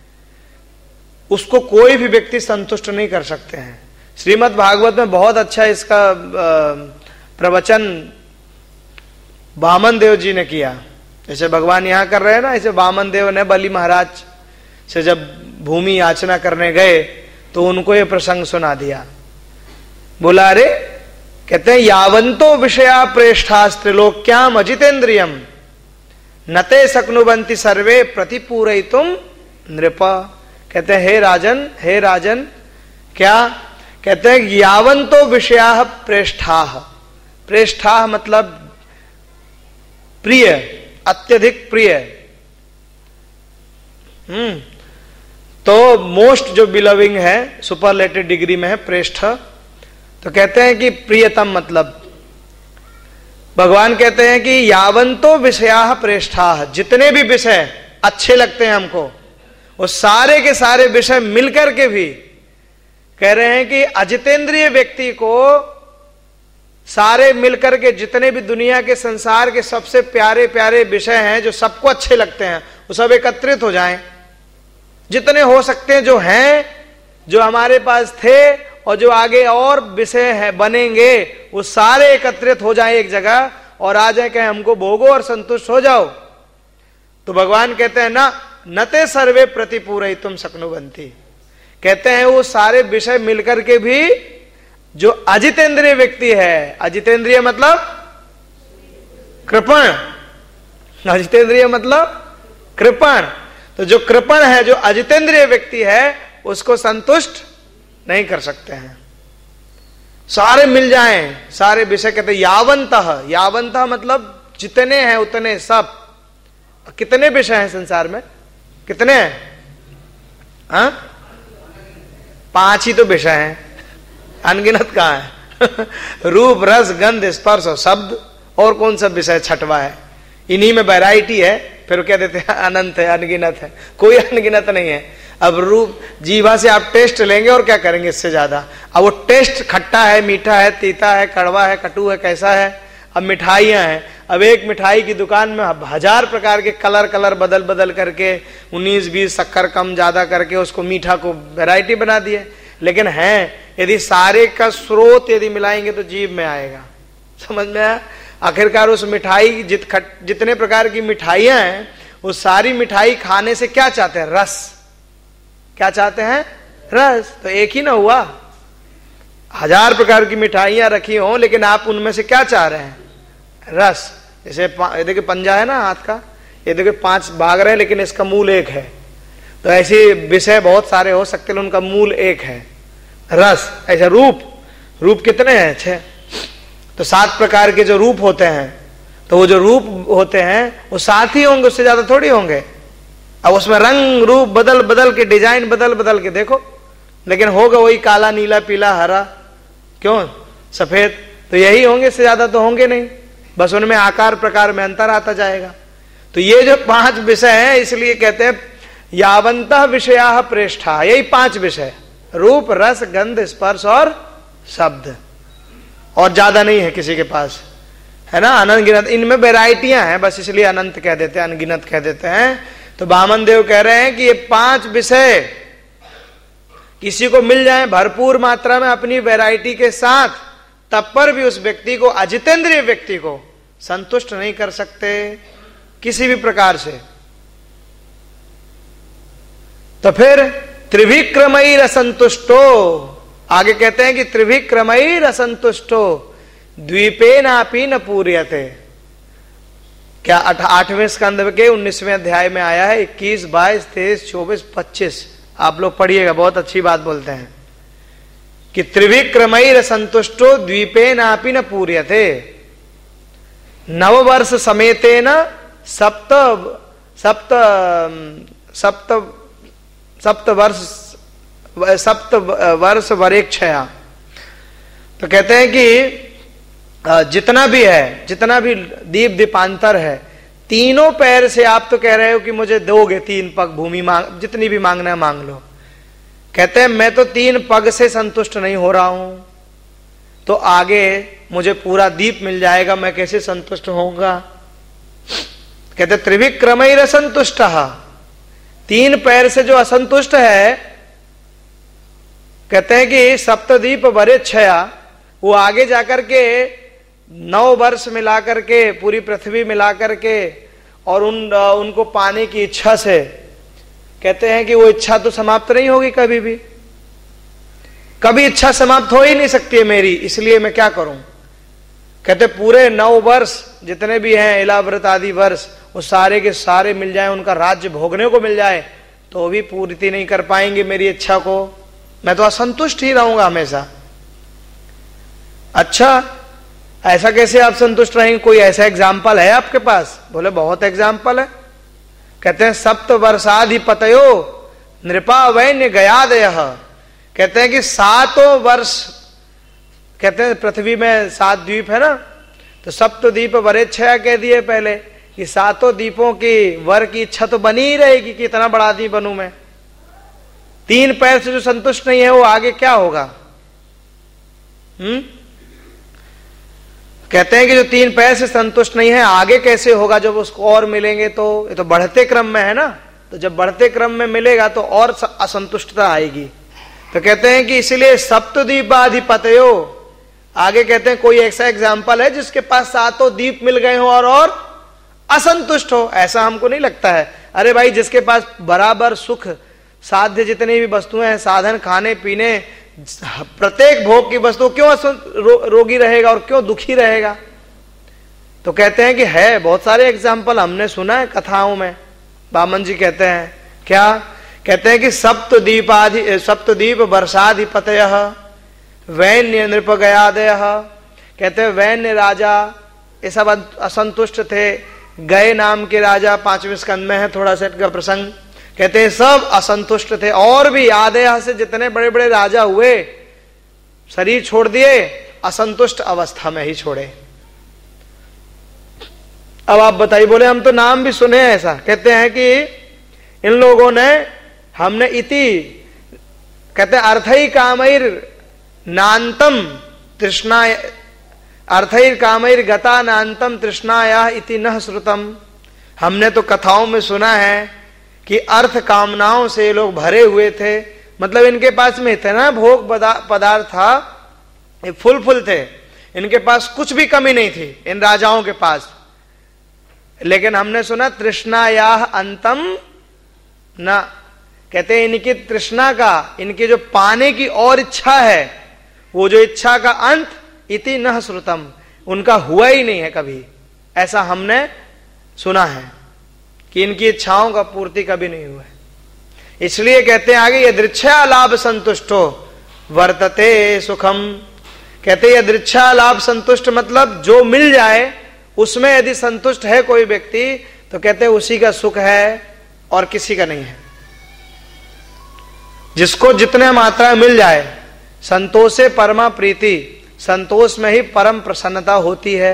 उसको कोई भी व्यक्ति संतुष्ट नहीं कर सकते हैं। श्रीमद् भागवत में बहुत अच्छा इसका प्रवचन वामन देव जी ने किया। जैसे भगवान यहां कर रहे हैं ना, ऐसे वामन देव ने बलि महाराज से जब भूमि याचना करने गए तो उनको ये प्रसंग सुना दिया। बोला अरे, कहते हैं यावंतो विषया प्रेष्ठास्त्रिलोक्याम अजितेंद्रियम नते शक्नुवन्ति सर्वे प्रतिपूरयितुम नृप। कहते हैं हे राजन, क्या कहते हैं? यावंतो विषया प्रेष्ठाः, प्रेष्ठाः मतलब प्रिय, अत्यधिक प्रिय। तो मोस्ट जो बिलविंग है, सुपरलेटिव डिग्री में है प्रेष्ठ। तो कहते हैं कि प्रियतम मतलब, भगवान कहते हैं कि यावंतो विषयाः प्रेष्ठाः, जितने भी विषय अच्छे लगते हैं हमको, वो सारे के सारे विषय मिलकर के भी कह रहे हैं कि अजितेंद्रिय व्यक्ति को सारे मिलकर के जितने भी दुनिया के संसार के सबसे प्यारे प्यारे विषय हैं, जो सबको अच्छे लगते हैं, वो सब एकत्रित हो जाएं। जितने हो सकते हैं, जो हैं, जो हमारे पास थे और जो आगे और विषय है बनेंगे, वो सारे एकत्रित हो जाएं एक जगह और आ जाए कहें हमको भोगो और संतुष्ट हो जाओ। तो भगवान कहते हैं ना, नते सर्वे प्रतिपूरयितुम शक्नुवन्ति। कहते हैं वो सारे विषय मिलकर के भी जो अजितेंद्रिय व्यक्ति है, अजितेंद्रिय मतलब कृपण, अजितेंद्रिय मतलब कृपण। तो जो कृपण है, जो अजितेंद्रिय व्यक्ति है, उसको संतुष्ट नहीं कर सकते हैं। सारे मिल जाएं, सारे विषय। कहते हैं यावंतः, यावंतः मतलब जितने हैं उतने सब। कितने विषय हैं संसार में? कितने हैं? हाँ, 5 ही तो विषय हैं, अनगिनत कहां है? रूप, रस, गंध, स्पर्श और शब्द। और कौन सा विषय छठवा है? इन्हीं में वैरायटी है, फिर क्या देते हैं? अनंत है, अनगिनत है, कोई अनगिनत नहीं है। अब रूप जीवा से आप टेस्ट लेंगे और क्या करेंगे इससे ज्यादा? अब वो टेस्ट खट्टा है, मीठा है, तीता है, कड़वा है, कटु है, कैसा है? अब मिठाइयां हैं, अब एक मिठाई की दुकान में 1000 प्रकार के कलर बदल बदल करके 19-20 शक्कर कम ज्यादा करके उसको मीठा को वैरायटी बना दिए। लेकिन है, यदि सारे का स्रोत यदि मिलाएंगे तो जीभ में आएगा। समझ में आया? आखिरकार उस मिठाई जितने प्रकार की मिठाइयां हैं वो सारी मिठाई खाने से क्या चाहते हैं? रस। क्या चाहते हैं? रस। तो एक ही ना हुआ, 1000 प्रकार की मिठाइयां रखी हो, लेकिन आप उनमें से क्या चाह रहे हैं? रस। जैसे देखिए पंजा है ना हाथ का, ये देखिए 5 भाग रहे हैं लेकिन इसका मूल एक है। तो ऐसे विषय बहुत सारे हो सकते हैं, उनका मूल एक है, रस। ऐसा रूप, रूप कितने हैं? 6। तो 7 प्रकार के जो रूप होते हैं, तो वो जो रूप होते हैं वो 7 ही होंगे, उससे ज्यादा थोड़ी होंगे। अब उसमें रंग रूप बदल बदल के, डिजाइन बदल बदल के देखो, लेकिन होगा वही काला, नीला, पीला, हरा, क्यों, सफेद, तो यही होंगे, इससे ज्यादा तो होंगे नहीं। बस उनमें आकार प्रकार में अंतर आता जाएगा। तो ये जो 5 विषय हैं, इसलिए कहते हैं यावंतः विषया प्रेष्ठा, यही 5 विषय, रूप, रस, गंध, स्पर्श और शब्द, और ज्यादा नहीं है किसी के पास, है ना, अनंत गिनत। इनमें वेराइटियां हैं, बस इसलिए अनंत कह देते हैं, अनगिनत कह देते हैं। तो वामन देव कह रहे हैं कि ये 5 विषय किसी को मिल जाए भरपूर मात्रा में अपनी वैरायटी के साथ, तब पर भी उस व्यक्ति को, अजितेंद्रिय व्यक्ति को संतुष्ट नहीं कर सकते किसी भी प्रकार से। तो फिर त्रिविक्रमैर असंतुष्टो, आगे कहते हैं कि त्रिविक्रमैर असंतुष्टो द्वीपे नापी न पूर्यते। क्या 8वें स्कंद के 19वें अध्याय में आया है, 21, 22, 23, 24, 25, आप लोग पढ़िएगा, बहुत अच्छी बात बोलते हैं कि त्रिविक्रमैर संतुष्टो द्वीपे नापी न पूर्यते। नववर्ष समेतेन सप्त वर्ष वरेक्षया। तो कहते हैं कि जितना भी है, जितना भी दीप दीपांतर है, तीनों पैर से आप तो कह रहे हो कि मुझे दोगे 3 पग भूमि, मांग, जितनी भी मांगना है मांग लो। कहते हैं मैं तो 3 पग से संतुष्ट नहीं हो रहा हूं, तो आगे मुझे पूरा दीप मिल जाएगा, मैं कैसे संतुष्ट होऊंगा? कहते त्रिविक्रमैर असंतुष्ट, 3 पैर से जो असंतुष्ट है, कहते हैं कि सप्तदीप वरेक्षया, वो आगे जाकर के 9 वर्ष मिला करके, पूरी पृथ्वी मिला करके, और उनको पाने की इच्छा से, कहते हैं कि वो इच्छा तो समाप्त नहीं होगी कभी भी, कभी इच्छा समाप्त हो ही नहीं सकती है मेरी, इसलिए मैं क्या करूं? कहते पूरे 9 वर्ष जितने भी हैं, इलाव्रत आदि वर्ष, वो सारे के सारे मिल जाए, उनका राज्य भोगने को मिल जाए, तो भी पूर्ति नहीं कर पाएंगे मेरी इच्छा को, मैं तो असंतुष्ट ही रहूंगा हमेशा। अच्छा, ऐसा कैसे आप संतुष्ट रहेंगे? कोई ऐसा एग्जाम्पल है आपके पास? बोले बहुत एग्जाम्पल है। कहते हैं सप्त वर्षाधिपतयो नृपा वैन्य गयादय। कहते हैं कि 7 वर्ष, कहते हैं पृथ्वी में 7 द्वीप है ना, तो सप्तद्वीप वरेक्षया कह दिए पहले कि 7 द्वीपों की वर की इच्छा तो बनी ही रहेगी कि इतना बड़ा आदमी बनूं मैं। 3 पैर से जो संतुष्ट नहीं है वो आगे क्या होगा? कहते हैं कि जो 3 पैर से संतुष्ट नहीं है आगे कैसे होगा? जब उसको और मिलेंगे तो, ये तो बढ़ते क्रम में है ना, तो जब बढ़ते क्रम में मिलेगा तो और असंतुष्टता आएगी। तो कहते हैं कि इसलिए सप्तद्वीपाधिपतयो, आगे कहते हैं कोई ऐसा एग्जाम्पल है जिसके पास 7 द्वीप मिल गए हो और असंतुष्ट हो? ऐसा हमको नहीं लगता है। अरे भाई, जिसके पास बराबर सुख साध्य जितनी भी वस्तुएं हैं, साधन, खाने पीने, प्रत्येक भोग की वस्तु, क्यों रोगी रहेगा और क्यों दुखी रहेगा? तो कहते हैं कि है बहुत सारे एग्जाम्पल, हमने सुना है कथाओं में। बामन जी कहते हैं क्या? कहते हैं कि सप्तद्वीप वर्षाधिपतय वैन्य नृप गयादय। कहते हैं वैन्य राजा ये सब असंतुष्ट थे। गए नाम के राजा 5वें स्कंद में है थोड़ा सा का प्रसंग। कहते हैं सब असंतुष्ट थे, और भी आदय से जितने बड़े बड़े राजा हुए शरीर छोड़ दिए, असंतुष्ट अवस्था में ही छोड़े। अब आप बताइए, बोले हम तो नाम भी सुने ऐसा। कहते हैं कि इन लोगों ने, हमने इति, कहते हैं अर्थई कामैर नान्तम तृष्णा, अर्थैर कामैर गता नान्तम तृष्णाया इति न श्रुतम। हमने तो कथाओं में सुना है कि अर्थ कामनाओं से ये लोग भरे हुए थे, मतलब इनके पास में इतना भोग पदार्थ था, ये फुल थे, इनके पास कुछ भी कमी नहीं थी इन राजाओं के पास, लेकिन हमने सुना तृष्णायाः अंतम न, कहते हैं इनकी तृष्णा का, इनकी जो पाने की और इच्छा है, वो जो इच्छा का अंत इति न श्रुतम, उनका हुआ ही नहीं है कभी। ऐसा हमने सुना है कि इनकी इच्छाओं का पूर्ति कभी नहीं हुआ है। इसलिए कहते हैं आगे, यदृच्छा लाभ संतुष्टो वर्तते सुखम। कहते यदृच्छा लाभ संतुष्ट मतलब जो मिल जाए उसमें यदि संतुष्ट है कोई व्यक्ति, तो कहते हैं उसी का सुख है और किसी का नहीं है। जिसको जितने मात्रा मिल जाए, संतोषे परमा प्रीति, संतोष में ही परम प्रसन्नता होती है।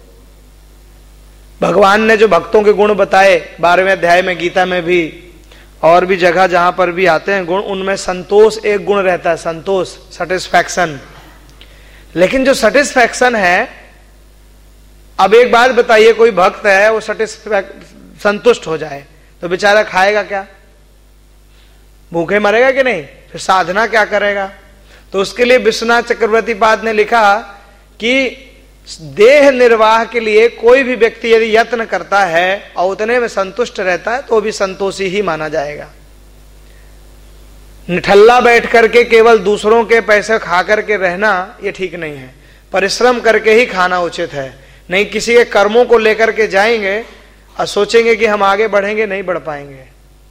भगवान ने जो भक्तों के गुण बताए 12वें अध्याय में, गीता में भी और भी जगह जहां पर भी आते हैं गुण, उनमें संतोष एक गुण रहता है, संतोष, सेटिस्फैक्शन। लेकिन जो सेटिस्फैक्शन है, अब एक बात बताइए, कोई भक्त है वो संतुष्ट हो जाए तो बेचारा खाएगा क्या? भूखे मरेगा कि नहीं? फिर साधना क्या करेगा? तो उसके लिए विश्वनाथ चक्रवर्ती पाद ने लिखा कि देह निर्वाह के लिए कोई भी व्यक्ति यदि यत्न करता है और उतने में संतुष्ट रहता है तो भी संतोषी ही माना जाएगा। निठल्ला बैठ करके केवल दूसरों के पैसे खा करके रहना ये ठीक नहीं है। परिश्रम करके ही खाना उचित है। नहीं किसी के कर्मों को लेकर के जाएंगे और सोचेंगे कि हम आगे बढ़ेंगे, नहीं बढ़ पाएंगे।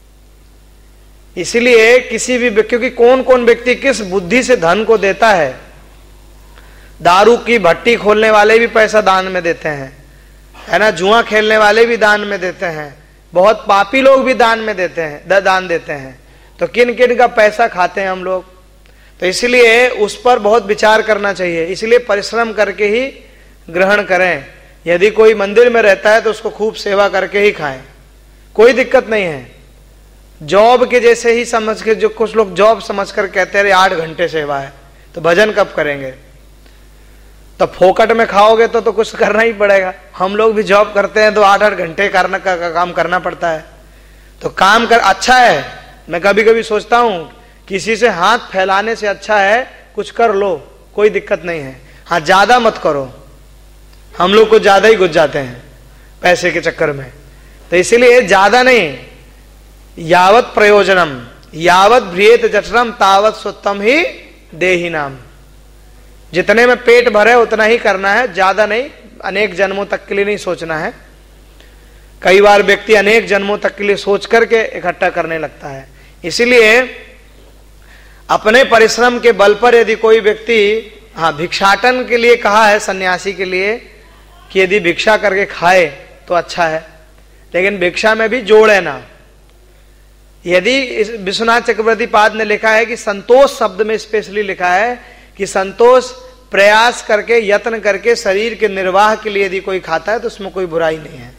इसीलिए किसी भी, क्योंकि कौन कौन व्यक्ति किस बुद्धि से धन को देता है। दारू की भट्टी खोलने वाले भी पैसा दान में देते हैं, है ना, जुआ खेलने वाले भी दान में देते हैं, बहुत पापी लोग भी दान में देते हैं, दान देते हैं। तो किन किन का पैसा खाते हैं हम लोग? तो इसलिए उस पर बहुत विचार करना चाहिए। इसलिए परिश्रम करके ही ग्रहण करें। यदि कोई मंदिर में रहता है तो उसको खूब सेवा करके ही खाएं, कोई दिक्कत नहीं है। जॉब के जैसे ही समझ के, जो कुछ लोग जॉब समझ कर कहते हैं 8 घंटे सेवा है, तो भजन कब करेंगे? तो फोकट में खाओगे तो कुछ करना ही पड़ेगा। हम लोग भी जॉब करते हैं तो 8-8 घंटे काम करना पड़ता है। तो काम कर अच्छा है। मैं कभी कभी सोचता हूं किसी से हाथ फैलाने से अच्छा है कुछ कर लो, कोई दिक्कत नहीं है। हाँ, ज्यादा मत करो। हम लोग को ज्यादा ही घुस जाते हैं पैसे के चक्कर में। तो इसीलिए ज्यादा नहीं, यावत प्रयोजनम यावत भ्रियेत जठरम तावत सुत्तम ही देहि नाम। जितने में पेट भरे उतना ही करना है, ज्यादा नहीं। अनेक जन्मों तक के लिए नहीं सोचना है। कई बार व्यक्ति अनेक जन्मों तक के लिए सोच करके इकट्ठा करने लगता है। इसीलिए अपने परिश्रम के बल पर यदि कोई व्यक्ति, हाँ, भिक्षाटन के लिए कहा है सन्यासी के लिए कि यदि भिक्षा करके खाए तो अच्छा है, लेकिन भिक्षा में भी जोड़े ना। यदि विश्वनाथ चक्रवर्ती पाद ने लिखा है कि संतोष शब्द में स्पेशली लिखा है कि संतोष प्रयास करके, यत्न करके शरीर के निर्वाह के लिए यदि कोई खाता है तो उसमें कोई बुराई नहीं है।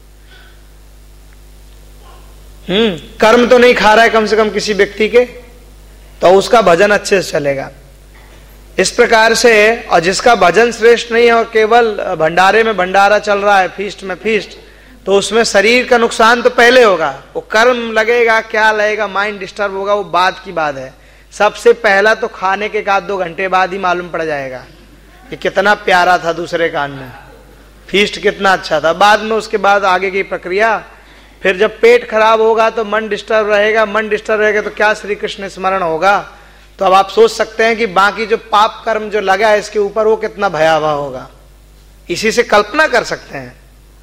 कर्म तो नहीं खा रहा है कम से कम किसी व्यक्ति के, तो उसका भजन अच्छे से चलेगा। इस प्रकार से, और जिसका भजन श्रेष्ठ नहीं है और केवल भंडारे में भंडारा चल रहा है, फीस्ट में फीस्ट, तो उसमें शरीर का नुकसान तो पहले होगा। वो कर्म लगेगा, क्या लगेगा, माइंड डिस्टर्ब होगा, वो बाद की बात है। सबसे पहला तो खाने के 1-2 घंटे बाद ही मालूम पड़ जाएगा कि कितना प्यारा था दूसरे कान में, फीस्ट कितना अच्छा था। बाद में उसके बाद आगे की प्रक्रिया, फिर जब पेट खराब होगा तो मन डिस्टर्ब रहेगा, मन डिस्टर्ब रहेगा तो क्या श्री कृष्ण स्मरण होगा। तो अब आप सोच सकते हैं कि बाकी जो पाप कर्म जो लगा है इसके ऊपर वो कितना भयावह होगा। इसी से कल्पना कर सकते हैं।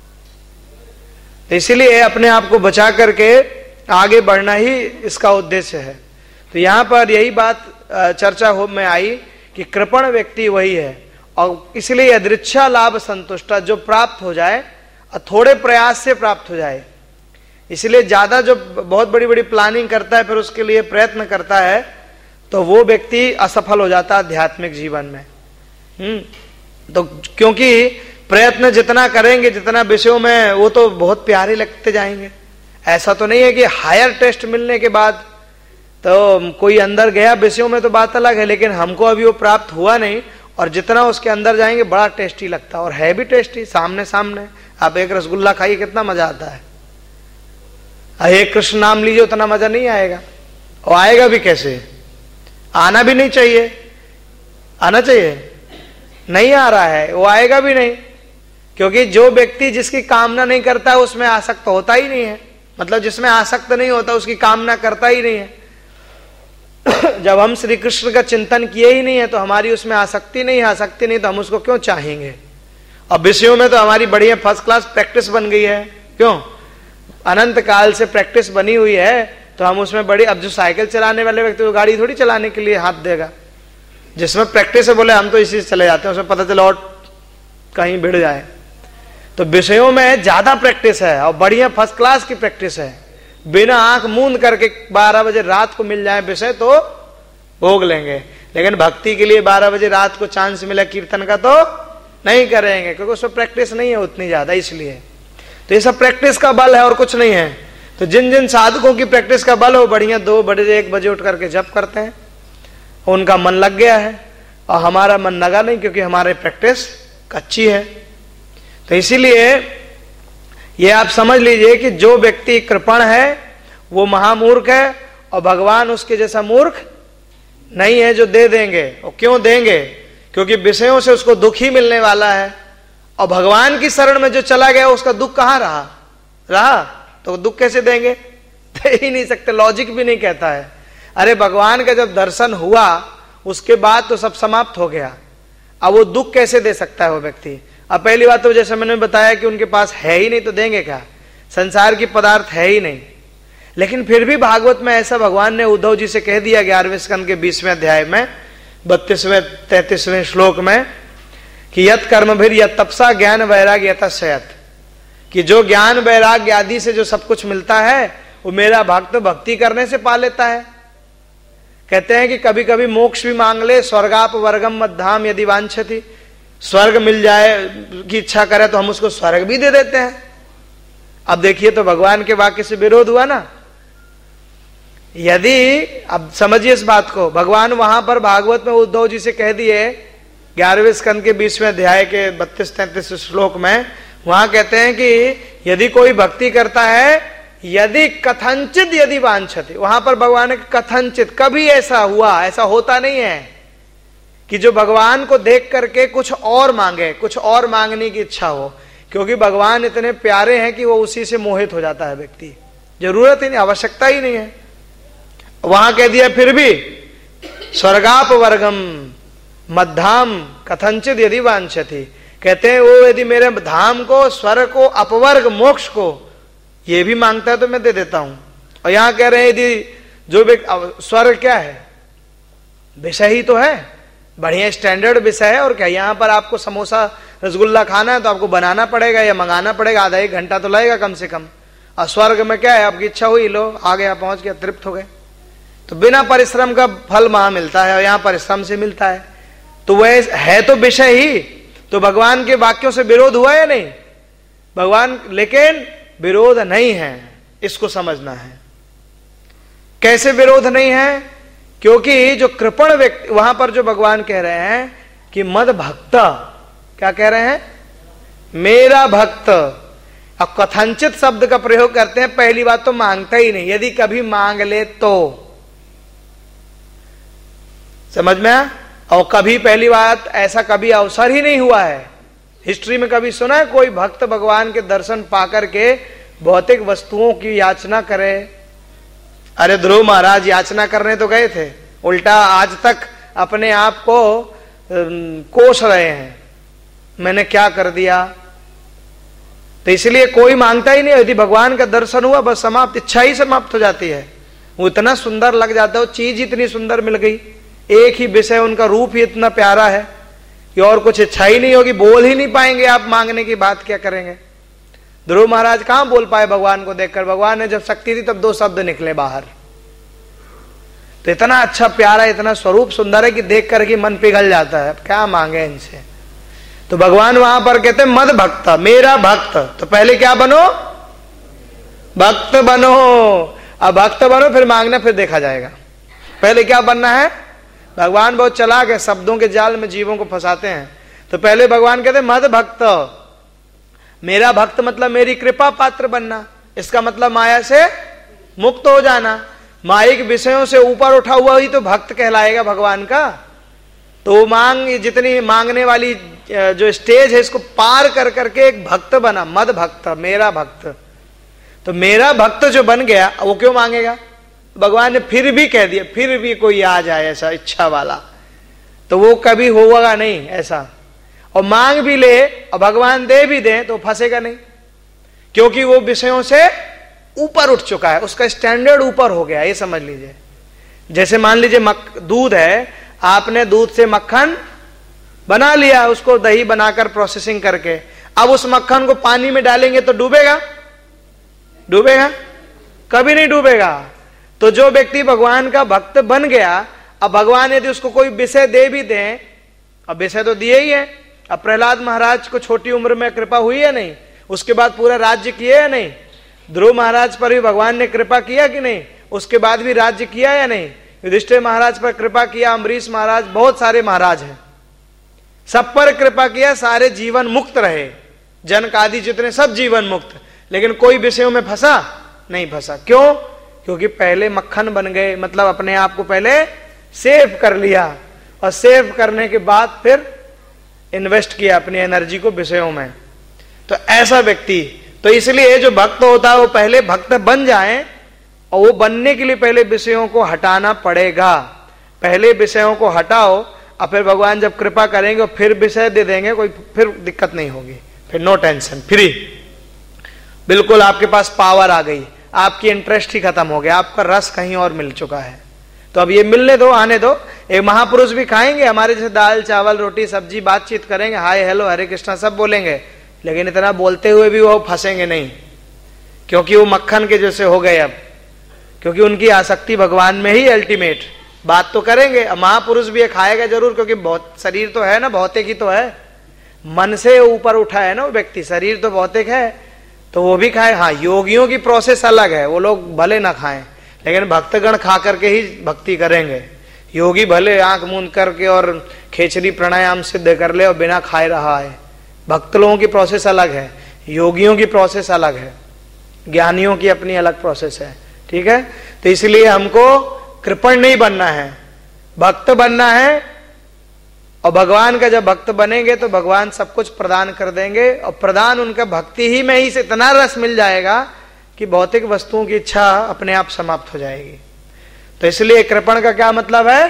तो इसीलिए अपने आप को बचा करके आगे बढ़ना ही इसका उद्देश्य है। तो यहां पर यही बात चर्चा में आई कि कृपण व्यक्ति वही है, और इसलिए यदृच्छा लाभ संतुष्टा, जो प्राप्त हो जाए और थोड़े प्रयास से प्राप्त हो जाए। इसलिए ज्यादा जो बहुत बड़ी बड़ी प्लानिंग करता है, फिर उसके लिए प्रयत्न करता है, तो वो व्यक्ति असफल हो जाता है आध्यात्मिक जीवन में। तो क्योंकि प्रयत्न जितना करेंगे, जितना विषयों में, वो तो बहुत प्यारे लगते जाएंगे। ऐसा तो नहीं है कि हायर टेस्ट मिलने के बाद तो कोई अंदर गया विषयों में तो बात अलग है, लेकिन हमको अभी वो प्राप्त हुआ नहीं, और जितना उसके अंदर जाएंगे बड़ा टेस्टी लगता है, और है भी टेस्टी। सामने सामने आप एक रसगुल्ला खाइए, कितना मजा आता है। एक कृष्ण नाम लीजिए, उतना मजा नहीं आएगा। और आएगा भी कैसे? आना भी नहीं चाहिए, आना चाहिए, नहीं आ रहा है, वो आएगा भी नहीं। क्योंकि जो व्यक्ति जिसकी कामना नहीं करता है उसमें आसक्त होता ही नहीं है, मतलब जिसमें आसक्त नहीं होता उसकी कामना करता ही नहीं है। जब हम श्री कृष्ण का चिंतन किए ही नहीं है तो हमारी उसमें आसक्ति नहीं तो हम उसको क्यों चाहेंगे। अब विषयों में तो हमारी बढ़िया फर्स्ट क्लास प्रैक्टिस बन गई है, क्यों, अनंत काल से प्रैक्टिस बनी हुई है, तो हम उसमें बड़ी, अब जो साइकिल चलाने वाले व्यक्ति वो गाड़ी थोड़ी चलाने के लिए हाथ देगा, जिसमें प्रैक्टिस है बोले हम तो इसी से चले जाते हैं, उसमें पता चला और कहीं भिड़ जाए। तो विषयों में ज्यादा प्रैक्टिस है और बढ़िया फर्स्ट क्लास की प्रैक्टिस है, बिना आंख मूंद करके 12 बजे रात को मिल जाए विषय तो भोग लेंगे, लेकिन भक्ति के लिए 12 बजे रात को चांस मिला कीर्तन का तो नहीं करेंगे, क्योंकि उसमें प्रैक्टिस नहीं है उतनी ज्यादा, इसलिए। तो ये सब प्रैक्टिस का बल है और कुछ नहीं है। तो जिन जिन साधकों की प्रैक्टिस का बल हो, बढ़िया 2 बजे 1 बजे उठ करके जप करते हैं, उनका मन लग गया है, और हमारा मन लगा नहीं क्योंकि हमारी प्रैक्टिस कच्ची है। तो इसीलिए ये आप समझ लीजिए कि जो व्यक्ति कृपण है वो महामूर्ख है, और भगवान उसके जैसा मूर्ख नहीं है जो दे देंगे। और क्यों देंगे, क्योंकि विषयों से उसको दुख ही मिलने वाला है, और भगवान की शरण में जो चला गया उसका दुख कहां रहा, तो दुख कैसे देंगे, दे ही नहीं सकते, लॉजिक भी नहीं कहता है। अरे भगवान का जब दर्शन हुआ उसके बाद तो सब समाप्त हो गया, अब वो दुख कैसे दे सकता है वो व्यक्ति। अब पहली बात तो जैसे मैंने बताया कि उनके पास है ही नहीं, तो देंगे क्या, संसार की पदार्थ है ही नहीं। लेकिन फिर भी भागवत में ऐसा भगवान ने उद्धव जी से कह दिया 11वें स्कंद के 20वें अध्याय में 32वें 33वें श्लोक में कि यत कर्म फिर यत तपसा ज्ञान वैराग्य यतस्यत, कि जो ज्ञान वैराग्य आदि से जो सब कुछ मिलता है वो मेरा भक्त भक्ति करने से पा लेता है। कहते हैं कि कभी कभी मोक्ष भी मांग ले, स्वर्गाप वर्गम मद्धाम यदि वांछति, स्वर्ग मिल जाए की इच्छा करे तो हम उसको स्वर्ग भी दे देते हैं। अब देखिए तो भगवान के वाक्य से विरोध हुआ ना। यदि, अब समझिए इस बात को, भगवान वहां पर भागवत में उद्धव जी से कह दिए 11वें स्कंद के 20वें अध्याय के 32-33 श्लोक में, वहां कहते हैं कि यदि कोई भक्ति करता है, यदि कथंचित यदि वांछति, वहां पर भगवान ने कथंचित, कभी ऐसा हुआ, ऐसा होता नहीं है कि जो भगवान को देख करके कुछ और मांगे, कुछ और मांगने की इच्छा हो, क्योंकि भगवान इतने प्यारे हैं कि वो उसी से मोहित हो जाता है व्यक्ति, जरूरत ही नहीं, आवश्यकता ही नहीं है। वहां कह दिया फिर भी स्वर्गाप वर्गम मद्धाम कथंचित यदि वांछति, कहते हैं वो यदि मेरे धाम को, स्वर्ग को, अपवर्ग मोक्ष को ये भी मांगता है तो मैं दे देता हूं। और यहां कह रहे हैं यदि जो स्वर्ग क्या है, विषय ही तो है, बढ़िया स्टैंडर्ड विषय है। और क्या, यहां पर आपको समोसा रसगुल्ला खाना है तो आपको बनाना पड़ेगा या मंगाना पड़ेगा, आधा 1 घंटा तो लगेगा कम से कम। और स्वर्ग में क्या है, आपकी इच्छा हुई, लो आ गया, पहुंच गया, तृप्त हो गए। तो बिना परिश्रम का फल वहां मिलता है और यहां परिश्रम से मिलता है। तो वह है तो विषय ही, तो भगवान के वाक्यों से विरोध हुआ या नहीं, भगवान, लेकिन विरोध नहीं है, इसको समझना है। कैसे विरोध नहीं है, क्योंकि जो कृपण व्यक्ति, वहां पर जो भगवान कह रहे हैं कि मद भक्त, क्या कह रहे हैं, मेरा भक्त। अब कथंचित शब्द का प्रयोग करते हैं, पहली बात तो मांगता ही नहीं, यदि कभी मांग ले तो, समझ में आया। और कभी, पहली बात, ऐसा कभी अवसर ही नहीं हुआ है हिस्ट्री में, कभी सुना है कोई भक्त भगवान के दर्शन पाकर के भौतिक वस्तुओं की याचना करे। अरे ध्रुव महाराज याचना करने तो गए थे, उल्टा आज तक अपने आप को कोस रहे हैं, मैंने क्या कर दिया। तो इसलिए कोई मांगता ही नहीं, यदि भगवान का दर्शन हुआ बस समाप्त, इच्छा ही समाप्त हो जाती है। वो इतना सुंदर लग जाता है, वो चीज इतनी सुंदर मिल गई, एक ही विषय, उनका रूप ही इतना प्यारा है कि और कुछ इच्छा ही नहीं होगी, बोल ही नहीं पाएंगे आप, मांगने की बात क्या करेंगे। ध्रुव महाराज कहां बोल पाए भगवान को देखकर, भगवान ने जब शक्ति थी तब 2 शब्द निकले बाहर। तो इतना अच्छा प्यारा, इतना स्वरूप सुंदर है कि देख करके मन पिघल जाता है, क्या मांगे इनसे। तो भगवान वहां पर कहते हैं मद भक्त, मेरा भक्त। तो पहले क्या बनो, भक्त बनो। अब भक्त बनो, फिर मांगना फिर देखा जाएगा। पहले क्या बनना है, भगवान बहुत चालाक है, शब्दों के जाल में जीवों को फंसाते हैं। तो पहले भगवान कहते हैं मद भक्त, मेरा भक्त मतलब मेरी कृपा पात्र बनना, इसका मतलब माया से मुक्त हो जाना। मायिक विषयों से ऊपर उठा हुआ ही तो भक्त कहलाएगा भगवान का। तो मांग, जितनी मांगने वाली जो स्टेज है इसको पार कर करके एक भक्त बना, मद भक्त, मेरा भक्त। तो मेरा भक्त जो बन गया वो क्यों मांगेगा? भगवान ने फिर भी कह दिया, फिर भी कोई आ जाए ऐसा इच्छा वाला तो वो कभी होगा नहीं ऐसा। और मांग भी ले और भगवान दे भी दे तो फंसेगा नहीं, क्योंकि वो विषयों से ऊपर उठ चुका है, उसका स्टैंडर्ड ऊपर हो गया, ये समझ लीजिए। जैसे मान लीजिए दूध है, आपने दूध से मक्खन बना लिया, उसको दही बनाकर प्रोसेसिंग करके, अब उस मक्खन को पानी में डालेंगे तो डूबेगा? डूबेगा? कभी नहीं डूबेगा। तो जो व्यक्ति भगवान का भक्त बन गया, अब भगवान यदि उसको कोई विषय दे भी दें, अब विषय तो दिए ही है। अब प्रहलाद महाराज को छोटी उम्र में कृपा हुई है नहीं, उसके बाद पूरा राज्य किए या नहीं? ध्रुव महाराज पर भी भगवान ने कृपा किया कि नहीं? उसके बाद भी राज्य किया या नहीं? युधिष्ठिर महाराज पर कृपा किया, अम्बरीश महाराज, बहुत सारे महाराज हैं, सब पर कृपा किया, सारे जीवन मुक्त रहे, जनक आदि जितने सब जीवन मुक्त, लेकिन कोई विषयों में फंसा नहीं फंसा। क्यों? क्योंकि पहले मक्खन बन गए, मतलब अपने आप को पहले सेव कर लिया, और सेव करने के बाद फिर इन्वेस्ट किया अपनी एनर्जी को विषयों में। तो ऐसा व्यक्ति, तो इसलिए जो भक्त होता है वो पहले भक्त बन जाए, और वो बनने के लिए पहले विषयों को हटाना पड़ेगा। पहले विषयों को हटाओ, और फिर भगवान जब कृपा करेंगे और फिर विषय दे देंगे, कोई फिर दिक्कत नहीं होगी, फिर नो टेंशन, फ्री, बिल्कुल आपके पास पावर आ गई, आपकी इंटरेस्ट ही खत्म हो गया, आपका रस कहीं और मिल चुका है। तो अब ये मिलने दो, आने दो। एक महापुरुष भी खाएंगे हमारे जैसे दाल चावल रोटी सब्जी, बातचीत करेंगे, हाय हेलो हरे कृष्णा सब बोलेंगे, लेकिन इतना बोलते हुए भी वो फंसेंगे नहीं, क्योंकि वो मक्खन के जैसे हो गए अब, क्योंकि उनकी आसक्ति भगवान में ही अल्टीमेट। बात तो करेंगे, महापुरुष भी खाएगा जरूर, क्योंकि बहुत शरीर तो है ना, भौतिक ही तो है, मन से ऊपर उठा है ना वो व्यक्ति, शरीर तो भौतिक है, तो वो भी खाए। हाँ, योगियों की प्रोसेस अलग है, वो लोग भले ना खाएं, लेकिन भक्तगण खा करके ही भक्ति करेंगे। योगी भले आंख मूंद करके और खेचरी प्राणायाम सिद्ध कर ले और बिना खाए रहा है, भक्त लोगों की प्रोसेस अलग है, योगियों की प्रोसेस अलग है, ज्ञानियों की अपनी अलग प्रोसेस है। ठीक है, तो इसलिए हमको कृपण नहीं बनना है, भक्त बनना है। और भगवान का जब भक्त बनेंगे तो भगवान सब कुछ प्रदान कर देंगे, और प्रदान उनका भक्ति ही में ही से इतना रस मिल जाएगा कि भौतिक वस्तुओं की इच्छा अपने आप समाप्त हो जाएगी। तो इसलिए कृपण का क्या मतलब है?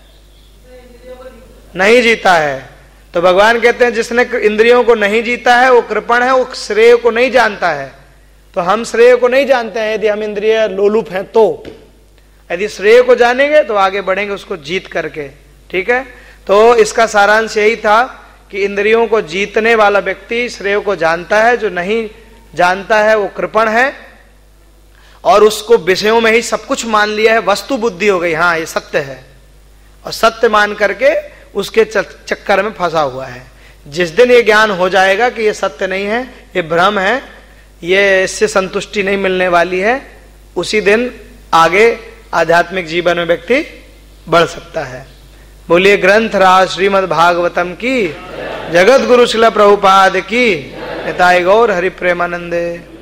नहीं जीता है। तो भगवान कहते हैं जिसने इंद्रियों को नहीं जीता है वो कृपण है, वो श्रेय को नहीं जानता है। तो हम श्रेय को नहीं जानते हैं, यदि हम इंद्रिय लोलुप हैं तो। यदि श्रेय को जानेंगे तो आगे बढ़ेंगे उसको जीत करके। ठीक है, तो इसका सारांश यही था कि इंद्रियों को जीतने वाला व्यक्ति श्रेय को जानता है, जो नहीं जानता है वो कृपण है, और उसको विषयों में ही सब कुछ मान लिया है, वस्तु बुद्धि हो गई, हाँ ये सत्य है, और सत्य मान करके उसके चक्कर में फंसा हुआ है। जिस दिन ये ज्ञान हो जाएगा कि ये सत्य नहीं है, ये भ्रम है, ये इससे संतुष्टि नहीं मिलने वाली है, उसी दिन आगे आध्यात्मिक जीवन में व्यक्ति बढ़ सकता है। बोलिए ग्रंथराज श्रीमद् भागवतम की, जगत गुरु शिला प्रभुपाद की, निताई गौर हरि प्रेमानंदे।